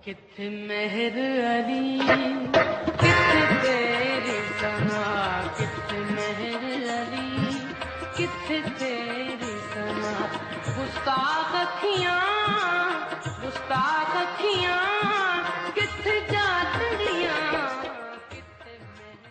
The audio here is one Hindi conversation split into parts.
किथे मेहर अली किथे तेरी सना, किथे मेहर अली किथे तेरी सना। गुस्ताख अखियां किथे जादड़ियां, किथे Mehar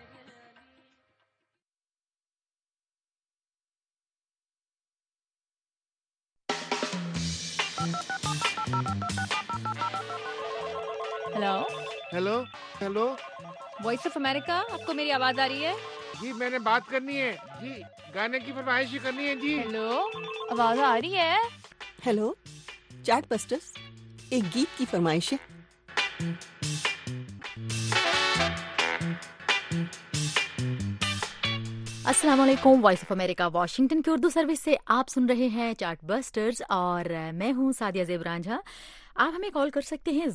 hello hello hello voice of America, आपको मेरी आवाज आ रही है? जी, मैंने बात करनी है जी, गाने की फरमाइश करनी है जी। हेलो, आवाज आ रही है? हेलो चैट बस्टर्स, एक गीत की फरमाइश है। अस्सलाम वालेकुम। वॉइस ऑफ अमेरिका वाशिंगटन की उर्दू सर्विस से आप सुन रहे हैं चार्ट बस्टर्स और मैं हूं सादिया ज़ेब रांझा। आप हमें कॉल कर सकते हैं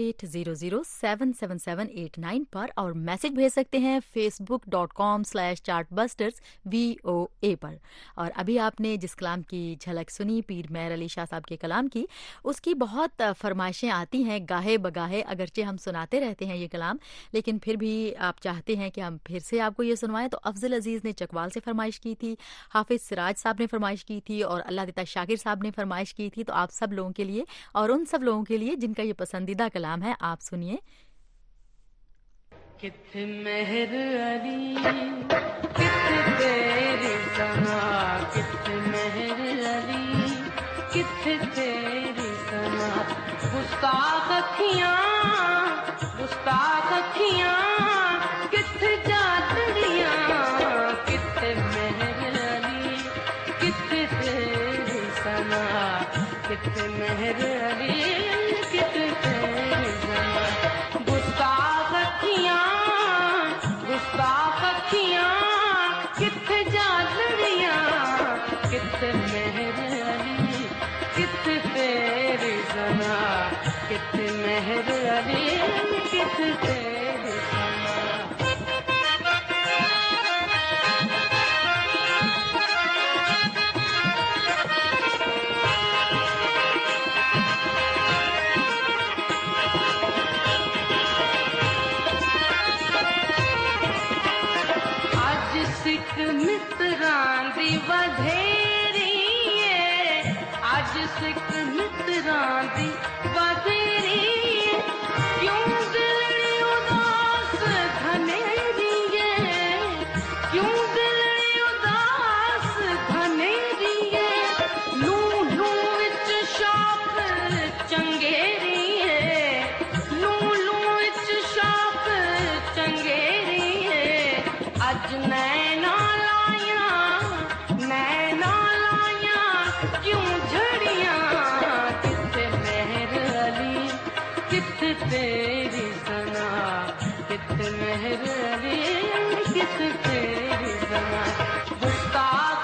0800-777-89 पर और मैसेज भेज सकते हैं facebook.com/chartbusters VOA पर। और अभी आपने जिस कलाम की झलक सुनी, पीर मेहर अली शाह साहब के कलाम की, उसकी बहुत फरमाइशें आती हैं गाहे बगाहे। अगरचे हम सुनाते रहते हैं ये कलाम, लेकिन फिर भी आप चाहते हैं कि हम फिर से आपको ये सुनवाएं। तो अफजल अजीज़ ने चकवाल से फरमाइश की थी, हाफिज सिराज साहब ने फरमाइश की थी और अल्लाह दिता शाकिर साहब ने फरमाइश की थी। तो आप सब लोगों के लिए और उन सब लोगों के लिए जिनका ये पसंदीदा कलाम है, आप सुनिए। किथे मेहर अली किथे तेरी सना, किथे मेहर अली किथे तेरी सना। गुस्ताख अखियां किथे जादड़ियां, किथे मेहर अली किथे तेरी सना, किथे मेहर अली किथे तेरी सना। गुस्ताख अखियां किथे जादड़ियां, किथे मेहर अली किथे तेरी सना, किथे मेहर अली किथे तेरी सना। सिख मित्रां दी वधेरी है, अज सिख मित्रां दी वधेरी है। क्यों दिल उदास घनेरी है, क्यों दिल उदास घनेरी है। लू विच शौक चंगेरी है, लू विच शौक चंगेरी है। अज नैना लाया क्यों झड़ियां, किथे मेहर अली किथे तेरी सना, किथे मेहर अली किथे तेरी सना। गुस्ताख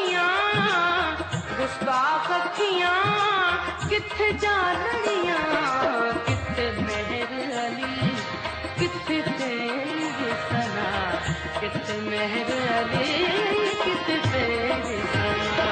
अखियां किथे जादड़ियां, किथे मेहर अली किथे तेरी सना, किथे मेहर अली किथे तेरी सना।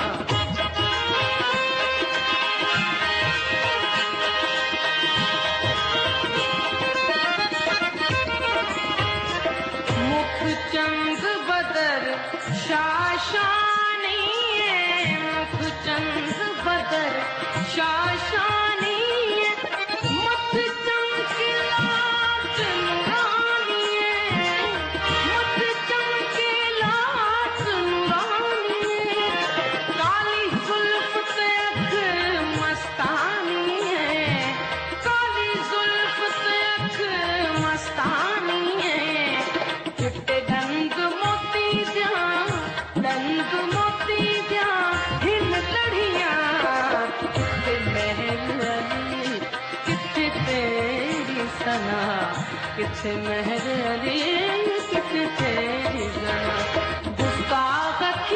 मुख चंद बदर शाशानी है, मुख चंद बदर शाशानी है। मत चमके लाट नूरानी है, मत चमके लाट नूरानी है। काली जुल्फ ते अख मस्तानी है, काली जुल्फ ते अख मस्तानी है। चिट्टे दंद मोती द्या हिन लड़ियां, किथे मेहर अली किथे तेरी सना, किथे मेहर अली किथे तेरी सना। गुस्ताख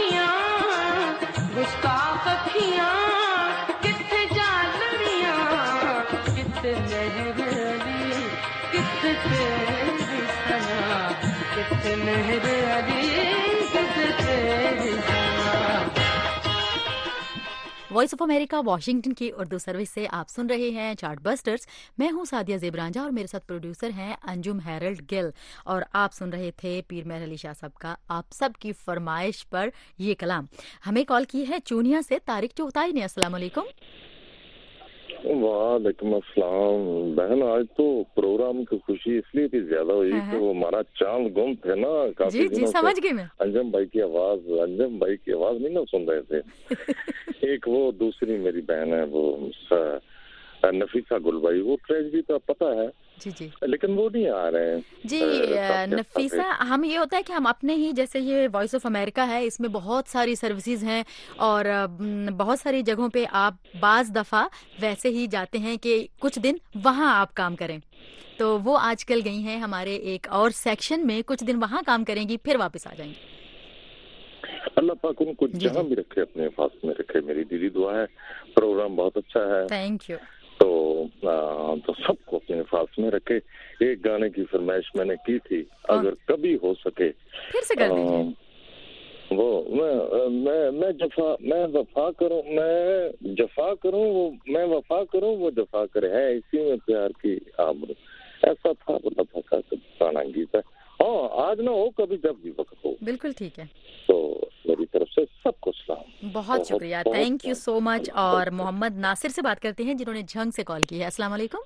अखियां किथे जादड़ियां, किथे मेहर अली किथे तेरी सना, किथे मेहर अली किथे तेरी सना। वॉइस ऑफ अमेरिका वाशिंगटन की उर्दू सर्विस से आप सुन रहे हैं चार्ट बस्टर्स। मैं हूं सादिया ज़ेबरांजा और मेरे साथ प्रोड्यूसर हैं अंजुम हैरल्ड गिल, और आप सुन रहे थे पीर मेहर अली शाह साहब का आप सब की फरमाइश पर ये कलाम। हमें कॉल की है चूनिया से तारिक चौथाई ने। अस्सलाम वालेकुम। वालेकुम अस्सलाम। बहन, आज तो प्रोग्राम की खुशी इसलिए भी ज्यादा हुई कि वो हमारा चांद गुम थे ना काफी जी दिनों समझ से। गई मैं। अंजम भाई की आवाज नहीं ना सुन रहे थे। एक वो दूसरी मेरी बहन है वो नफीसा गुलबाई, वो ट्रेजडी तो पता है जी जी लेकिन वो नहीं आ रहे हैं जी नफीसा, हम ये होता है कि हम अपने ही, जैसे ये वॉइस ऑफ अमेरिका है, इसमें बहुत सारी सर्विसेज हैं और बहुत सारी जगहों पे आप बाज दफ़ा वैसे ही जाते हैं कि कुछ दिन वहाँ आप काम करें, तो वो आजकल गई हैं हमारे एक और सेक्शन में, कुछ दिन वहाँ काम करेंगी फिर वापस आ जाएंगी। अल्लाह पाक उनको जहाँ भी रखे अपने हिफाजत में रखे। मेरी दिली दुआ है। प्रोग्राम बहुत अच्छा है, थैंक यू। तो सबको अपने हिफाजत में रखे। एक गाने की फरमाइश मैंने की थी, अगर कभी हो सके फिर से कर दीजिए। वो मैं वफा करूं, मैं जफा करूं, मैं वफा करूं, वो जफा करे, है इसी में प्यार की आबरू। ऐसा था वो लफा का गाना गीत है। हाँ, आज ना हो कभी जब भी वक्त हो। बिल्कुल ठीक है। तो मेरी तरफ से सबको सलाम। बहुत शुक्रिया, थैंक यू सो मच। और मोहम्मद नासिर से बात करते हैं जिन्होंने झंग से कॉल की है। अस्सलाम वालेकुम।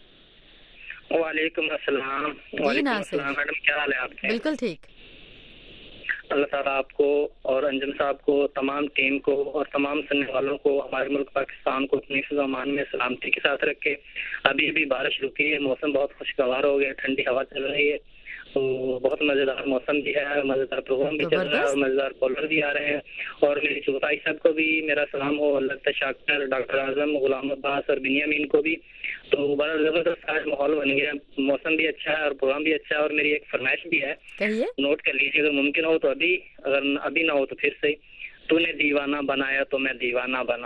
वालेकुम अस्सलाम। वालेकुम अस्सलाम मैडम, क्या हाल है आपके? बिल्कुल ठीक। अल्लाह ताला आपको और अंजुम साहब को, तमाम टीम को और तमाम सुनने वालों को, हमारे मुल्क पाकिस्तान को अपनी फ़िज़ा-ओ-अमान में सलामती के साथ रखे। अभी भी बारिश रुकी है, मौसम बहुत खुशगवार हो गया, ठंडी हवा चल रही है, तो बहुत मजेदार मौसम भी है, मजेदार प्रोग्राम भी चल रहा है और मजेदार कॉलर भी आ रहे हैं। और मेरी चौथाई साहब को भी मेरा सलाम हो, अल्लाह शाकिर, डॉक्टर आजम, गुलाम अब्बास और बिनियामीन को भी। तो बड़ा जबरदस्त आज माहौल बन गया, मौसम भी अच्छा है और प्रोग्राम भी अच्छा है। और मेरी एक फरमाइश भी है, कहिए। नोट कर लीजिए, अगर मुमकिन हो तो अभी, अगर अभी ना हो तो फिर से। तूने दीवाना बनाया तो मैं दीवाना बना।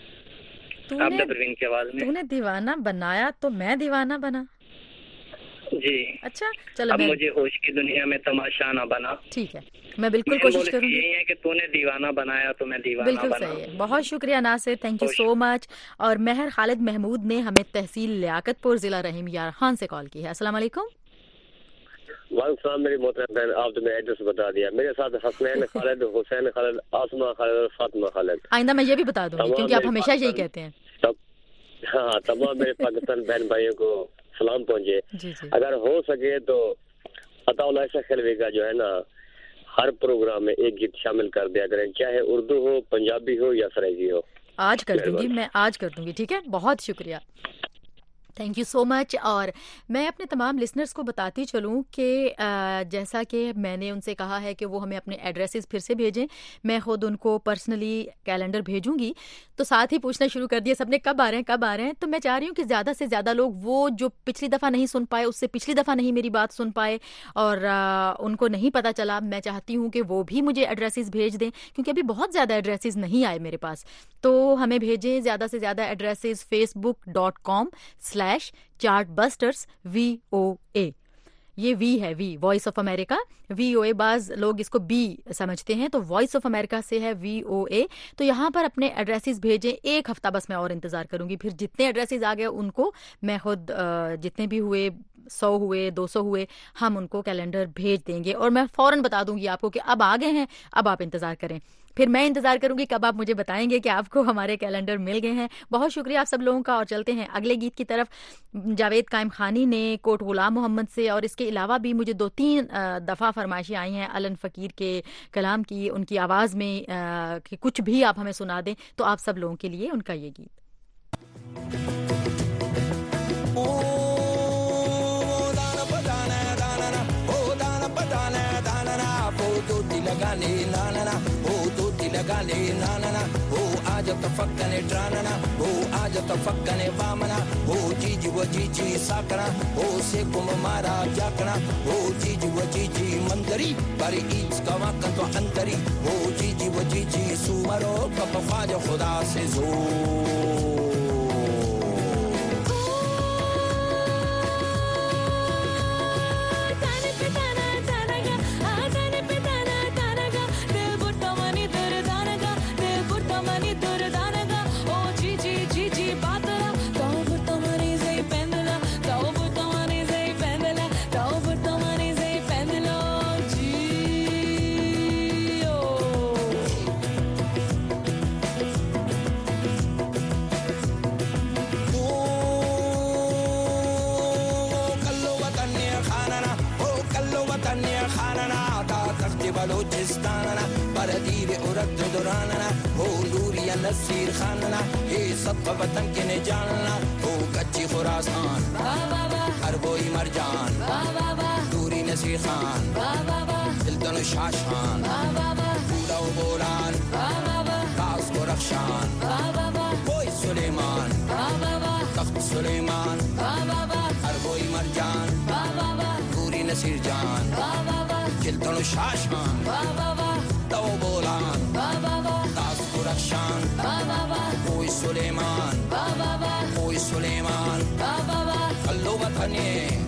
आपने परवीन की आवाज में। तूने दीवाना बनाया तो मैं दीवाना बना। जी अच्छा, चलो। अब मुझे होश की दुनिया में तमाशा ना बना। ठीक है, मैं बिल्कुल कोशिश करूंगी। यही है कि तूने दीवाना बनाया तो मैं दीवाना बिल्कुल बना। सही है। बहुत शुक्रिया Nasir, thank you so much. और मेहर खालिद महमूद ने हमें तहसील लियाकतपुर, जिला रहीम यार खान से कॉल की है। अस्सलाम वालेकुम। वालेकुम, मेरी मोहतरम बहन, आप तो मेरा एड्रेस बता दिया। मेरे साथ हसनैन खालिद, हुसैन खालिद, आसमा खालिद और फातिमा खालिद। आइंदा मैं ये भी बता दूंगी क्योंकि आप हमेशा यही कहते हैं। हाँ, तमाम मेरे पाकिस्तान बहन भाइयों को सलाम पहुंचे। जी जी। अगर हो सके तो अताउल ऐसा खलवे का जो है ना, हर प्रोग्राम में एक गीत शामिल कर दिया करें, चाहे उर्दू हो, पंजाबी हो या फरेजी हो। आज कर दूंगी, मैं आज कर दूंगी। ठीक है, बहुत शुक्रिया, थैंक यू सो मच। और मैं अपने तमाम लिसनर्स को बताती चलूँ कि जैसा कि मैंने उनसे कहा है कि वो हमें अपने एड्रेसेस फिर से भेजें, मैं ख़ुद उनको पर्सनली कैलेंडर भेजूंगी। तो साथ ही पूछना शुरू कर दिया सबने, कब आ रहे हैं, कब आ रहे हैं। तो मैं चाह रही हूँ कि ज़्यादा से ज़्यादा लोग, वो जो पिछली दफ़ा नहीं सुन पाए, उससे पिछली दफ़ा नहीं मेरी बात सुन पाए और उनको नहीं पता चला, मैं चाहती हूँ कि वो भी मुझे एड्रेसेस भेज दें, क्योंकि अभी बहुत ज़्यादा एड्रेसेस नहीं आए मेरे पास। तो हमें भेजें ज़्यादा से ज़्यादा एड्रेसेस facebook.com/chartbusters VOA। ये वी है, V voice of America, VOA। बाज लोग इसको बी समझते हैं, तो वॉइस ऑफ अमेरिका से है VOA। तो यहाँ पर अपने एड्रेसेस भेजें। एक हफ्ता बस मैं और इंतजार करूंगी, फिर जितने एड्रेसेस आ गए उनको मैं खुद, जितने भी हुए, 100 हुए, 200 हुए, हम उनको कैलेंडर भेज देंगे और मैं फौरन बता दूंगी आपको कि अब आ गए हैं, अब आप इंतजार करें। फिर मैं इंतजार करूंगी कब आप मुझे बताएंगे कि आपको हमारे कैलेंडर मिल गए हैं। बहुत शुक्रिया आप सब लोगों का। और चलते हैं अगले गीत की तरफ। जावेद कायम खानी ने कोट गुलाम मोहम्मद से, और इसके अलावा भी मुझे 2-3 दफ़ा फरमाइशें आई हैं अलन फ़कीर के कलाम की, उनकी आवाज़ में, कि कुछ भी आप हमें सुना दें। तो आप सब लोगों के लिए उनका ये गीत। लगाले नाना हो आज तफक्कने ट्रानना हो आज तफक्कने वामना हो जीजी व जीजी साकना हो से कुम मारा जाकना हो जीजी व जीजी मंदरी पर ईच का वक्त तो अंतरी हो जीजी व जीजी सुमरो कपफाज खुदा से जो बलोचिस्तान बरदीर उरद दुराना हो लूरिया नसीर खाना हे सब वतन के ने जानना हो कच्ची खुरासान हर बोई मरजान दूरी नसीर खान दिलतन शाशान पूरा बोलान कास को रक्षान कोई सुलेमान तख्त सुलेमान हर बोई मरजान दूरी नसीर जान दिलतन शाशान तो बोलान कास को रक्षान कोई सुलेमान अल्लो वतने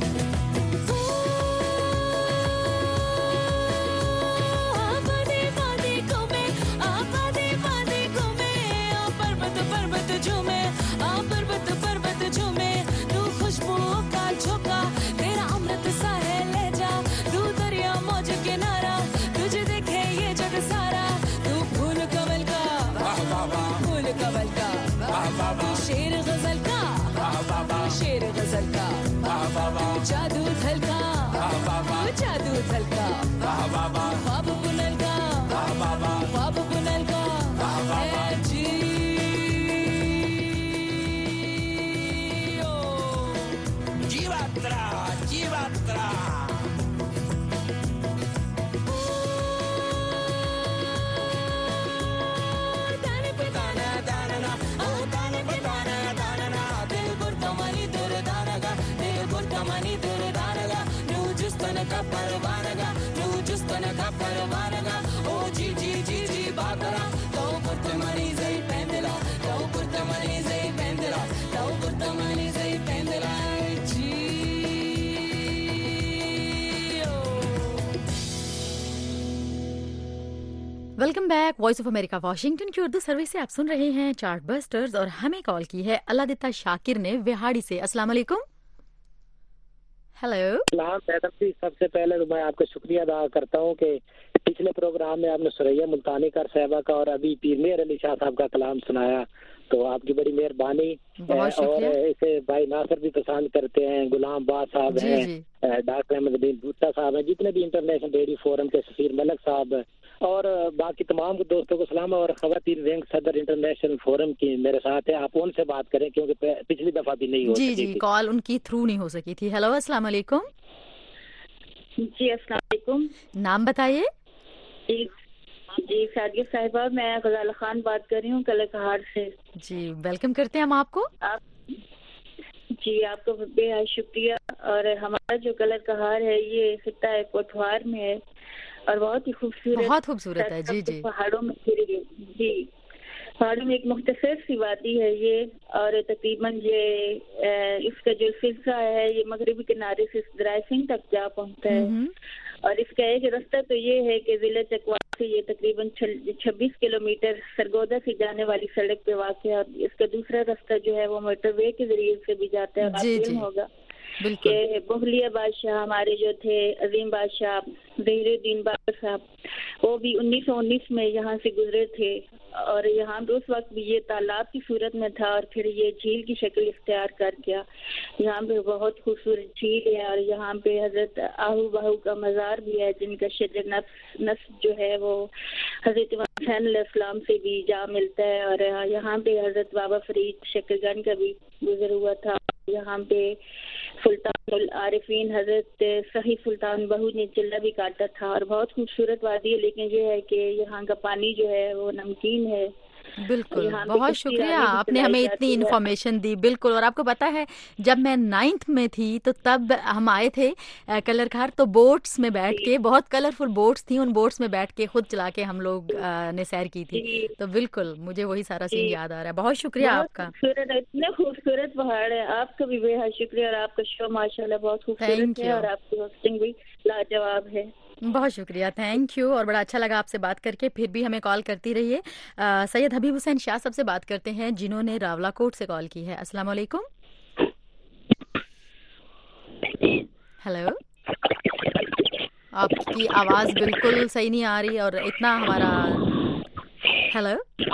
जादू धलका ख्वाब बुनल का जी जीवात्रा welcome back voice of America Washington की उर्दू सर्विस से आप सुन रहे हैं चार्ट बस्टर्स और हमें कॉल की है अल्लादिता शाकिर ने विहाड़ी से। अस्सलाम वालेकुम। हेलो मैडम जी, सबसे पहले तो मैं आपका शुक्रिया अदा करता हूँ कि पिछले प्रोग्राम में आपने सुरैया मुल्तानी कर साहबा का और अभी पीर मेहर अली शाह साहब का कलाम सुनाया, तो आपकी बड़ी मेहरबानी। और इसे भाई नासिर भी पसंद करते हैं, गुलाम बाद साहब हैं, डॉक्टर अहमद बिन भुट्टा साहब हैं, जितने भी इंटरनेशनल रेडियो फोरम के सफीर मलक साहब और बाकी तमाम दोस्तों को सलाम। और खवातीन विंग सदर इंटरनेशनल फोरम की मेरे साथ है, आप उनसे बात करें क्योंकि पिछली दफा भी नहीं हो सकी थी, कॉल उनकी थ्रू नहीं हो सकी थी। हेलो अस्सलाम वालेकुम। जी अस्सलाम वालेकुम। नाम बताइए। जी सादिया साहिबा, मैं गजाला खान बात कर रही हूँ कलकहार से। जी वेलकम करते हैं हम आपको। जी आपको बेहद शुक्रिया। और हमारा जो कलकहार है ये खिता है पोठवार में है और बहुत ही खूबसूरत है। जी जी पहाड़ों में जी पहाड़ों में एक मुख्तसर सी वादी है ये, और तकरीबन ये इसका जो सिलसिला है ये मगरबी किनारे से दराय सिंह तक जा पहुँचता है। और इसका एक रास्ता तो ये है कि जिले चकवा से ये तकरीबन 26 किलोमीटर सरगोदा से जाने वाली सड़क पे वाक़ है, और इसका दूसरा रास्ता जो है वो मोटरवे के जरिए से भी जाता है। मालूम होगा कि बोहलिया बादशाह हमारे जो थे अजीम बादशाह ज़हीरुद्दीन बाबर साहब, वो भी 1919 में यहाँ से गुजरे थे और यहाँ उस वक्त भी ये तालाब की सूरत में था और फिर ये झील की शक्ल इख्तियार कर गया। यहाँ पे बहुत खूबसूरत झील है और यहाँ पे हजरत आहू बाहू का मज़ार भी है, जिनका शजर नफ्स जो है वो हजरत इमाम हुसैन अलैहिस्सलाम से भी जा मिलता है। और यहाँ पे हजरत बाबा फरीद शकरगन का भी गुजर हुआ था। यहाँ पे सुल्तान आरिफीन हजरत सही सुल्तान बहू ने चिल्ला भी काटा था। और बहुत खूबसूरत वादी है, लेकिन ये है कि यहाँ का पानी जो है वो नमकीन है। बिल्कुल, बहुत शुक्रिया आपने हमें इतनी इन्फॉर्मेशन दी। बिल्कुल, और आपको पता है जब मैं 9th में थी तो तब हम आए थे कलरखार, तो बोट्स में बैठ के, बहुत कलरफुल बोट्स थी, उन बोट्स में बैठ के खुद चला के हम लोग ने सैर की थी। तो बिल्कुल मुझे वही सारा सीन याद आ रहा है। बहुत शुक्रिया आपका। इतने खूबसूरत पहाड़ है, आपका भी बेहद शुक्रिया। और आपका शो माशाल्लाह बहुत खूबसूरत है और आपकी होस्टिंग भी लाजवाब है। बहुत शुक्रिया, थैंक यू। और बड़ा अच्छा लगा आपसे बात करके, फिर भी हमें कॉल करती रहिए। सैयद हबीब हुसैन शाह साहब से बात करते हैं जिन्होंने रावलाकोट से कॉल की है। अस्सलाम वालेकुम। हेलो, आपकी आवाज बिल्कुल सही नहीं आ रही और इतना हमारा हेलो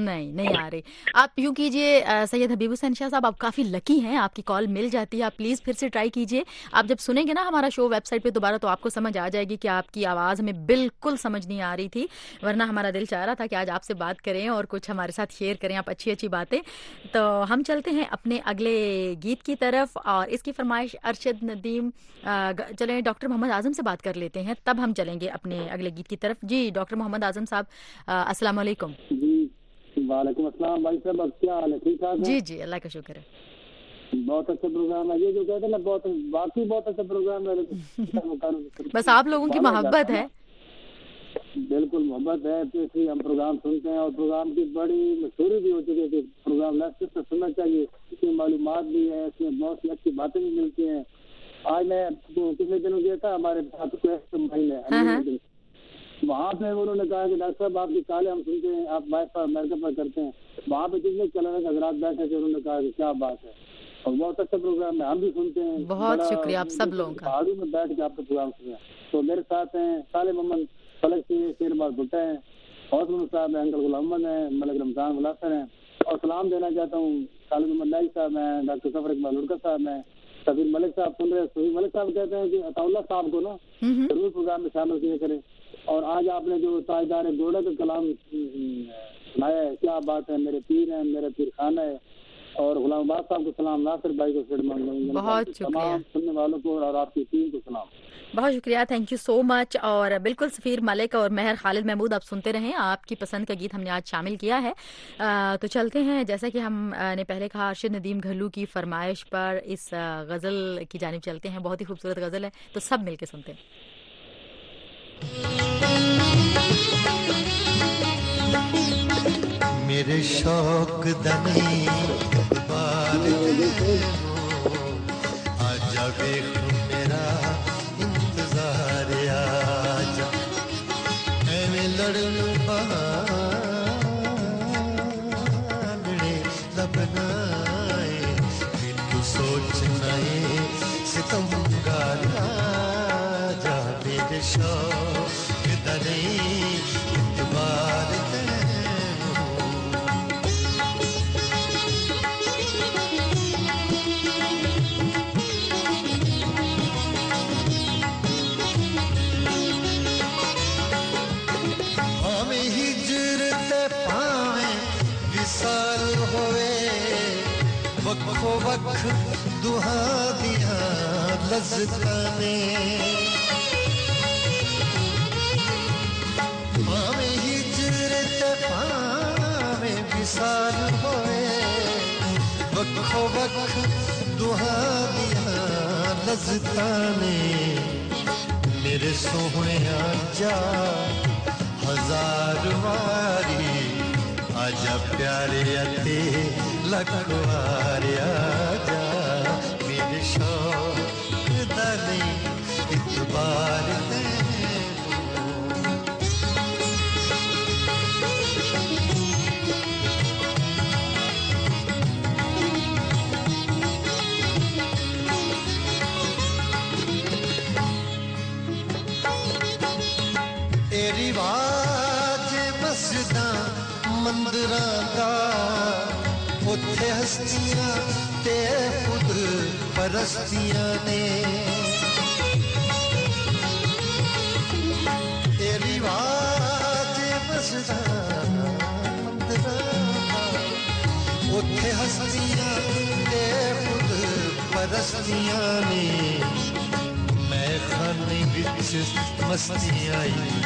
नहीं आ रही। आप यूँ कीजिए सैयद हबीब हुसैन शाह साहब, आप काफ़ी लकी हैं, आपकी कॉल मिल जाती है। आप प्लीज़ फिर से ट्राई कीजिए। आप जब सुनेंगे ना हमारा शो वेबसाइट पे दोबारा तो आपको समझ आ जाएगी कि आपकी आवाज़ हमें बिल्कुल समझ नहीं आ रही थी, वरना हमारा दिल चाह रहा था कि आज आपसे बात करें और कुछ हमारे साथ शेयर करें आप अच्छी बातें। तो हम चलते हैं अपने अगले गीत की तरफ और इसकी फरमाइश अरशद नदीम, चलें डॉक्टर मोहम्मद आजम से बात कर लेते हैं, तब हम चलेंगे अपने अगले गीत की तरफ। जी डॉक्टर मोहम्मद आजम साहब, अस्सलाम वालेकुम। वालेकुम अस्सलाम भाई साहब, क्या हाल है? ठीक ठाक है? जी अल्लाह का शुक्र है। बहुत अच्छा प्रोग्राम है ये जो कहते हैं ना, बहुत वाकई बहुत अच्छा प्रोग्राम है। बस आप लोगों की मोहब्बत है। बिल्कुल मोहब्बत है, तो इसलिए हम प्रोग्राम सुनते हैं और प्रोग्राम की बड़ी मशहूरी भी हो चुकी है कि प्रोग्राम लास्ट से सुनना चाहिए। इसमें मालूमात भी है, इसमें बहुत सी अच्छी बातें भी मिलती हैं। आज मैं पिछले दिनों गया था हमारे साथ महीने, वहाँ पे उन्होंने कहा कि डॉक्टर साहब आपकी काले हम सुनते हैं, आप वाइफ अमेरिका पर करते हैं। वहाँ पे जितने चलाने हजरात बैठे थे उन्होंने कहा कि क्या बात है और बहुत अच्छा प्रोग्राम है, हम भी सुनते हैं। बहुत शुक्रिया आप सब लोगों का। पहाड़ों में बैठ के आपका प्रोग्राम सुना। तो मेरे साथ हैं साले मोहम्मद फलक सिंह, शेरबाज भुट्टा हैं, हौसला साहब हैं, अंकल गुलाम मोहम्मद हैं, मलिक रमजान मुलासर हैं। और सलाम देना चाहता हूँ खालिद मोहम्मद नाइक साहब हैं, डॉक्टर सफर इकबाल लुड़का साहब हैं, सफीर मलिक साहब सुन रहे। सफीर मलिक साहब कहते हैं कि अताउल्ला साहब को ना जरूर प्रोग्राम में शामिल किया करें। और आज आपने जो ताजदार घोड़ा का कलाम सुनाया है, क्या बात है, मेरे पीर हैं, मेरे पीर खाना है। और गुलाम अब्बास साहब को सलाम, नासिर भाई को बहुत शुक्रिया, सुनने वालों को और आपकी टीम को सलाम। बहुत शुक्रिया, थैंक यू सो मच। और बिल्कुल सफ़ीर मलिक और महर खालिद महमूद आप सुनते रहें, आपकी पसंद का गीत हमने आज शामिल किया है। तो चलते हैं, जैसा कि हमने पहले कहा अरशद नदीम घल्लू की फरमाइश पर इस गज़ल की जानिब चलते हैं। बहुत ही खूबसूरत गज़ल है, तो सब मिलके सुनते हैं। मेरे शौक दनी बाल आजा देख मेरा इंतजार, आजा ऐਵੇਂ लड़न बहाने लबनाए तू सोचना है सितमगार, आजा मेरे शौक दनी बाल वक्फो वक्फ दुहा दिया लज़्ज़ताने, मावे हिजरत पावे विसाल होए, वक्फो वक्फ दुहा दिया लज़्ज़ताने। मेरे सोहने आजा हजार वारी, आजा प्यारे अते लखवार, आजा मेरे शौक दनी इतबार दे। तेरी आवाज मस्जिदा मंदिरां दा, उत्थे हस्तियां ते खुद परस्तियां ने। तेरी आवाज मस्जिदा मंदिरां दा, उत्थे हस्तियां ते खुद परस्तियां ने। मैं खाने विच मस्तियां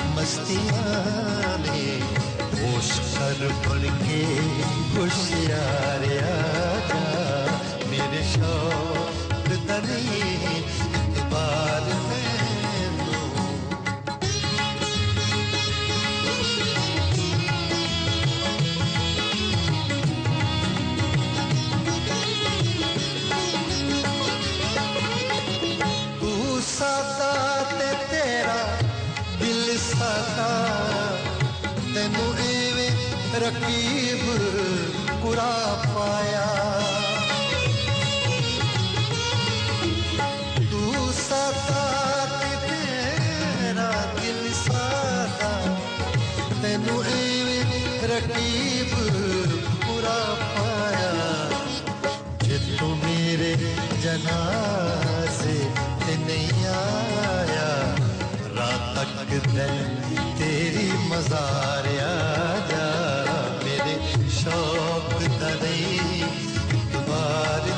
ने, होश कर बन के होशियार, आजा मेरे शौक दनी इतबार दे। तू सादा ते तेरा दिल सादा, तेनू एवें रकीब कुरा पाया। तू सादा ते तेरा दिल सादा, तेनू एवें रकीब जनाजे ते नहीं आया रात तक दिल तेरी मज़ार आजा मेरे शौक दरई बार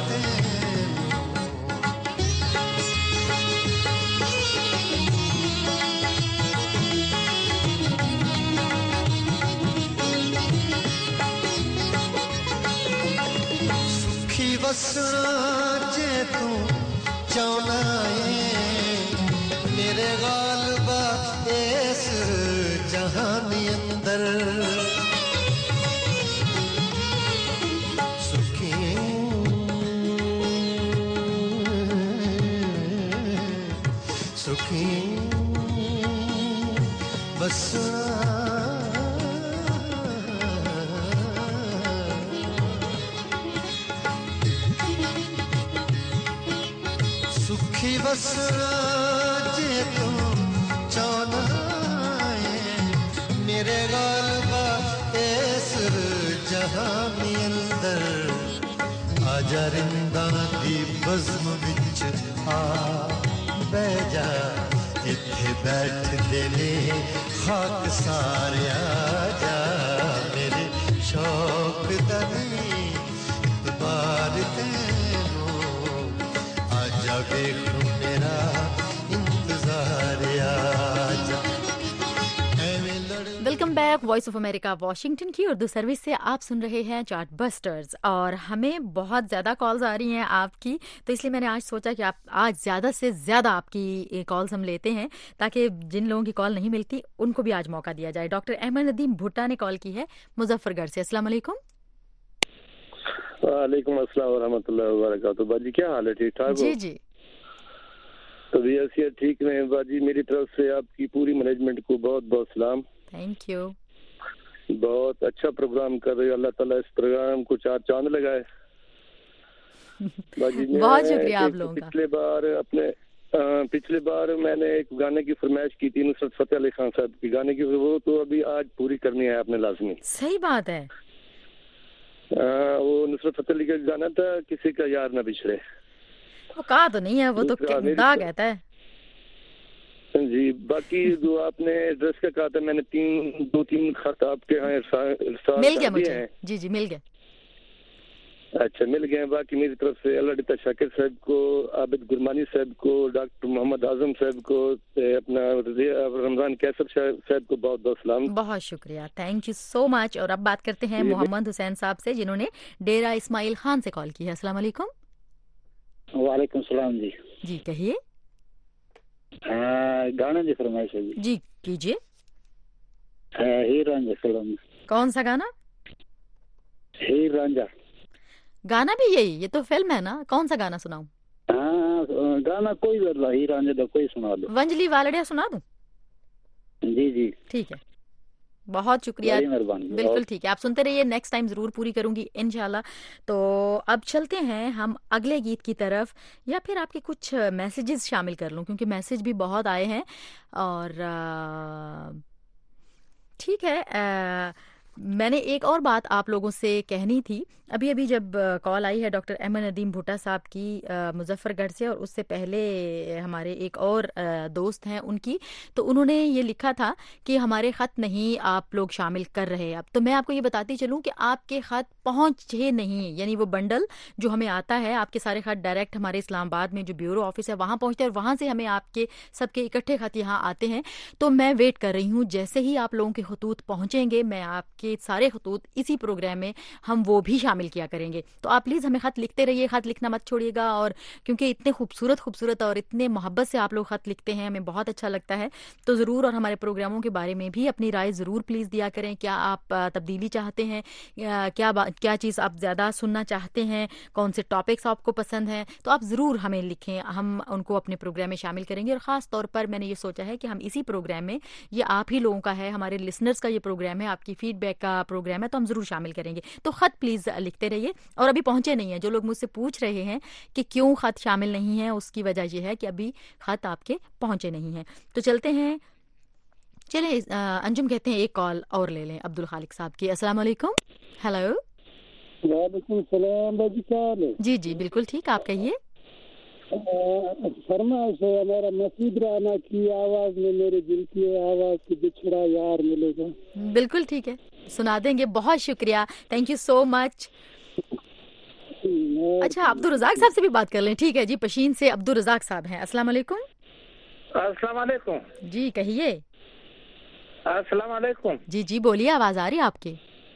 सुखी वसना जे तू चाहना है मेरे गालबा इस जहान अंदर सुखी वसना सुखी वसना जे तू चाहना है मेरे गालबा इस जहान अंदर आजा रिंदा दी बज़्म विच आ बैजा इत्थे बैठ देने खाक सारे आजा मेरे शौक दनी बार तेनों आजा वेख मेरा इंतजार आजा। Welcome back voice of America Washington की उर्दू सर्विस से आप सुन रहे हैं चार्ट बस्टर्स और हमें बहुत ज़्यादा कॉल्स आ रही हैं आपकी, तो इसलिए मैंने आज सोचा कि आप आज ज़्यादा से ज़्यादा आपकी कॉल्स हम लेते हैं ताकि जिन लोगों की कॉल नहीं मिलती उनको भी आज मौका दिया जाए। डॉक्टर अहमद नदीम भुट्टा ने कॉल की है मुजफ्फरगढ़ से। अस्सलाम वालेकुम। वालेकुम अस्सलाम व रहमतुल्लाहि व बरकातहू। बाजी क्या हाल है? ठीक ठाक हो? जी जी तबीयत ठीक रहे बाजी। मेरी तरफ से आपकी पूरी मैनेजमेंट को बहुत बहुत सलाम। Thank you. बहुत अच्छा प्रोग्राम कर रहे हो, अल्लाह ताला इस प्रोग्राम को चार चांद लगाए। बाजी बहुत शुक्रिया आप लोगों का। पिछले बार मैंने एक गाने की फरमाइश की थी नुसरत फतेह अली खान साहब की गाने की, वो तो अभी आज पूरी करनी है आपने लाजमी। सही बात है। वो नुसरत फतेह अली का गाना था किसी का यार न बिछड़े। वो कहा तो नहीं है, वो तो दा कहता है जी। बाकी जो आपने एड्रेस का कहा था, मैंने दो तीन खत आपके यहाँ मिल गया मुझे। जी जी मिल गया। अच्छा मिल गए। बाकी मेरी तरफ से अल्लाह शाकिर साहब को, आबिद गुरमानी साहब को, डॉक्टर मोहम्मद आजम साहब को, अपना रमजान कैसर साहब को बहुत बहुत सलाम। बहुत शुक्रिया, थैंक यू सो मच। और अब बात करते हैं मोहम्मद हुसैन साहब से जिन्होंने डेरा इस्माइल खान से कॉल की है। अस्सलाम वालेकुम। वालेकुम सलाम जी। जी कहिए। गाना जी फरमाइश है जी कीजिए। हीर रांझा फिल्म। कौन सा गाना? हीर रांझा। गाना भी यही? ये तो फिल्म है ना, कौन सा गाना सुनाऊं? हाँ गाना कोई भी हीर रांझा का कोई सुना दो। वंजली वालड़िया सुना दूं? जी जी ठीक है, बहुत शुक्रिया, बिल्कुल ठीक है। आप सुनते रहिए, नेक्स्ट टाइम जरूर पूरी करूंगी इंशाल्लाह। तो अब चलते हैं हम अगले गीत की तरफ, या फिर आपके कुछ मैसेजेस शामिल कर लूं क्योंकि मैसेज भी बहुत आए हैं। और ठीक है, मैंने एक और बात आप लोगों से कहनी थी। अभी अभी जब कॉल आई है डॉक्टर अहमद नदीम भुट्टा साहब की मुजफ्फरगढ़ से, और उससे पहले हमारे एक और दोस्त हैं उनकी, तो उन्होंने ये लिखा था कि हमारे ख़त नहीं आप लोग शामिल कर रहे। अब तो मैं आपको ये बताती चलूँ कि आपके ख़त पहुँचे नहीं, यानी वो बंडल जो हमें आता है, आपके सारे ख़त डायरेक्ट हमारे इस्लामाबाद में जो ब्यूरो ऑफिस है वहाँ पहुँचते हैं और वहाँ से हमें आपके सबके इकट्ठे ख़त यहाँ आते हैं। तो मैं वेट कर रही हूँ, जैसे ही आप लोगों के खतूत पहुँचेंगे मैं आपके सारे खतूत इसी प्रोग्राम में हम वो भी शामिल किया करेंगे। तो आप प्लीज़ हमें ख़त लिखते रहिए, ख़त लिखना मत छोड़िएगा। और क्योंकि इतने खूबसूरत और इतने मोहब्बत से आप लोग ख़त लिखते हैं, हमें बहुत अच्छा लगता है। तो ज़रूर, और हमारे प्रोग्रामों के बारे में भी अपनी राय ज़रूर प्लीज़ दिया करें। क्या आप तब्दीली चाहते हैं, क्या चीज़ आप ज़्यादा सुनना चाहते हैं, कौन से टॉपिक्स आपको पसंद हैं, तो आप ज़रूर हमें लिखें, हम उनको अपने प्रोग्राम में शामिल करेंगे। और ख़ास तौर पर मैंने ये सोचा है कि हम इसी प्रोग्राम में, ये आप ही लोगों का है, हमारे लिसनर्स का ये प्रोग्राम है, आपकी फीडबैक का प्रोग्राम है, तो हम ज़रूर शामिल करेंगे। तो ख़त प्लीज़ लिखते रहिए। और अभी पहुँचे नहीं हैं, जो लोग मुझसे पूछ रहे हैं कि क्यों ख़त शामिल नहीं है, उसकी वजह यह है कि अभी ख़त आपके पहुँचे नहीं हैं। तो चलते हैं, चले अंजुम कहते हैं एक कॉल और ले लें अब्दुल खालिक साहब की। अस्सलाम वालेकुम। हेलो। वालेकुम सलाम बाजी, क्या हाल है? जी जी बिल्कुल ठीक, आप कहिए। फरमाइश है हमारा मसूद राना की आवाज में मेरे दिल की आवाज की बिछड़ा यार मिलेगा। बिल्कुल ठीक है, सुना देंगे। बहुत शुक्रिया, थैंक यू सो मच। अच्छा, अब्दुल रज़ाक साहब से भी बात कर लें। ठीक है जी, पशीन से अब्दुल रज़ाक साहब हैं। अस्सलाम वालेकुम। अस्सलाम वालेकुम जी, कहिए। अस्सलाम वालेकुम। जी जी बोलिए, आवाज आ रही है आपकी।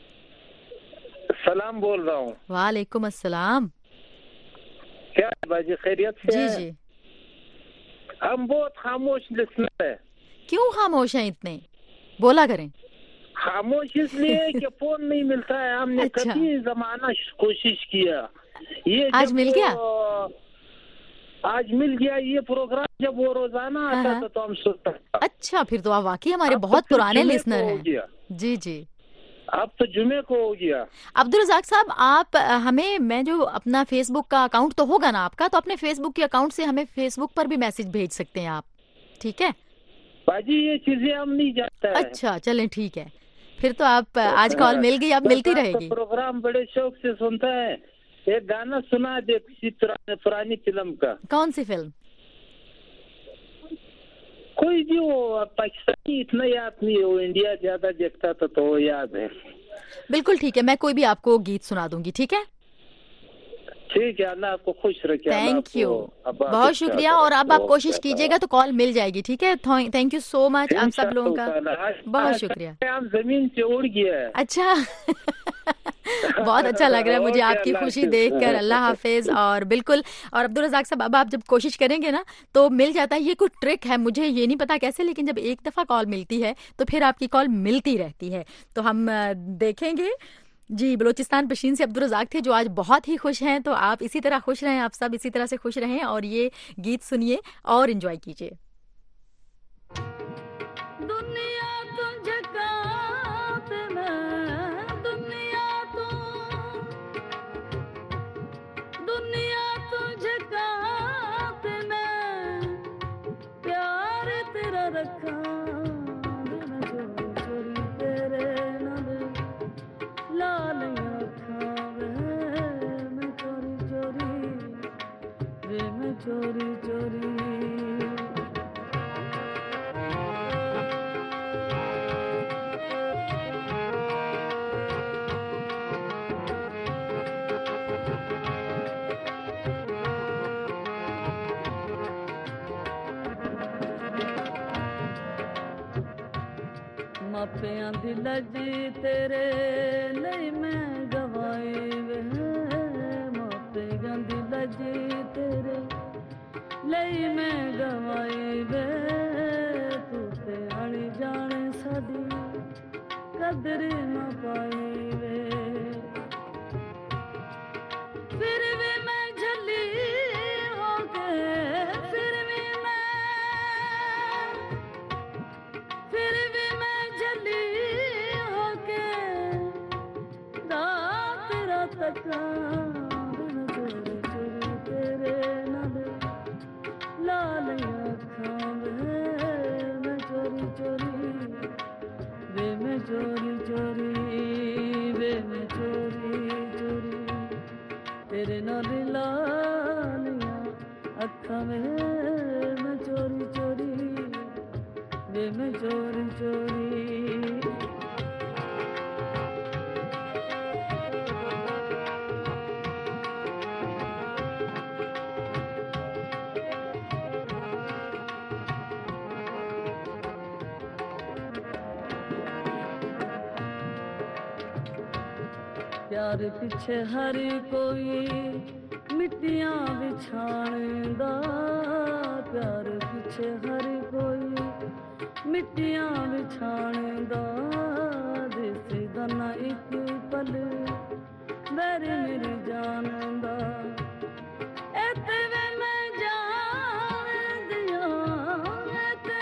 सलाम बोल रहा हूँ। वालेकुम अस्सलाम। क्या बाजी खैरियत से? जी है? जी। हम बहुत खामोश लिसनर है। क्यों खामोश हैं इतने? बोला करें। खामोश इसलिए कि फोन नहीं मिलता है। हमने अच्छा। कभी जमाना कोशिश किया, ये आज मिल गया? आज मिल गया। ये प्रोग्राम जब वो रोजाना आता था तो हम सुनते। अच्छा, फिर तो आप वाकई हमारे बहुत पुराने लिसनर हैं। जी जी। अब तो जुमे को हो गया। अब्दुल रज़ाक साहब, आप हमें, मैं जो अपना फेसबुक का अकाउंट तो होगा ना आपका, तो अपने फेसबुक के अकाउंट से हमें फेसबुक पर भी मैसेज भेज सकते हैं आप, ठीक है? बाजी ये चीजें हम नहीं जानते हैं। अच्छा चलें, ठीक है। फिर तो आप आज कॉल मिल गई, अब मिलती रहेगी। प्रोग्राम बड़े शौक से सुनता है। एक गाना सुना दे किसी पुरानी फिल्म का। कौन सी फिल्म? कोई भी वो, पाकिस्तानी इतना याद नहीं है, वो इंडिया ज्यादा देखता था तो वो याद है। बिल्कुल ठीक है, मैं कोई भी आपको गीत सुना दूंगी, ठीक है? ठीक है, अल्लाह आपको खुश रखे। थैंक यू, बहुत शुक्रिया। और अब आप कोशिश कीजिएगा तो कॉल मिल जाएगी, ठीक है? थैंक यू सो मच आप सब लोगों का, बहुत शुक्रिया। हम जमीन से उड़ गया। अच्छा बहुत अच्छा लग रहा है मुझे आपकी खुशी देखकर। अल्लाह हाफिज। और बिल्कुल, और अब्दुल रज़ाक साहब, अब आप जब कोशिश करेंगे ना तो मिल जाता है। ये कोई ट्रिक है, मुझे ये नहीं पता कैसे, लेकिन जब एक दफा कॉल मिलती है तो फिर आपकी कॉल मिलती रहती है। तो हम देखेंगे जी। बलोचिस्तान पशीन से अब्दुल रज़ाक थे जो आज बहुत ही खुश हैं। तो आप इसी तरह खुश रहें, आप सब इसी तरह से खुश रहें और ये गीत सुनिए और एंजॉय कीजिए। चोरी चोरी मापियां दी लजी तेरे नहीं मैं गवाई वे, मापियां दी लजी तेरे ਲਈ ਮੈਂ ਗਵਾਈ ਵੇ, ਤੂੰ ਤੇ ਆਣੀ ਜਾਣੇ ਸਾਡੀ ਕਦਰ ਨਾ ਪਾਈ ਵੇ। ਫਿਰ ਵੀ ਮੈਂ ਝੱਲੀ ਹੋ ਕੇ, ਫਿਰ ਵੀ ਮੈਂ ਝੱਲੀ ਹੋ ਕੇ ਰਾਤ ਰਾਤ ਤੱਕ चोरी चोरी वे मैं चोरी चोरी तेरे नाल लालियां अखां में मैं चोरी चोरी वे मैं चोरी चोरी। प्यार पिछे हर कोई मिट्टियां बिछाणदा, प्यार पिछे हर कोई मिट्टियां बिछाणदा, दिसदा ना एक पल बैर मेरी जान दा। एते वे मैं जान दिया, एते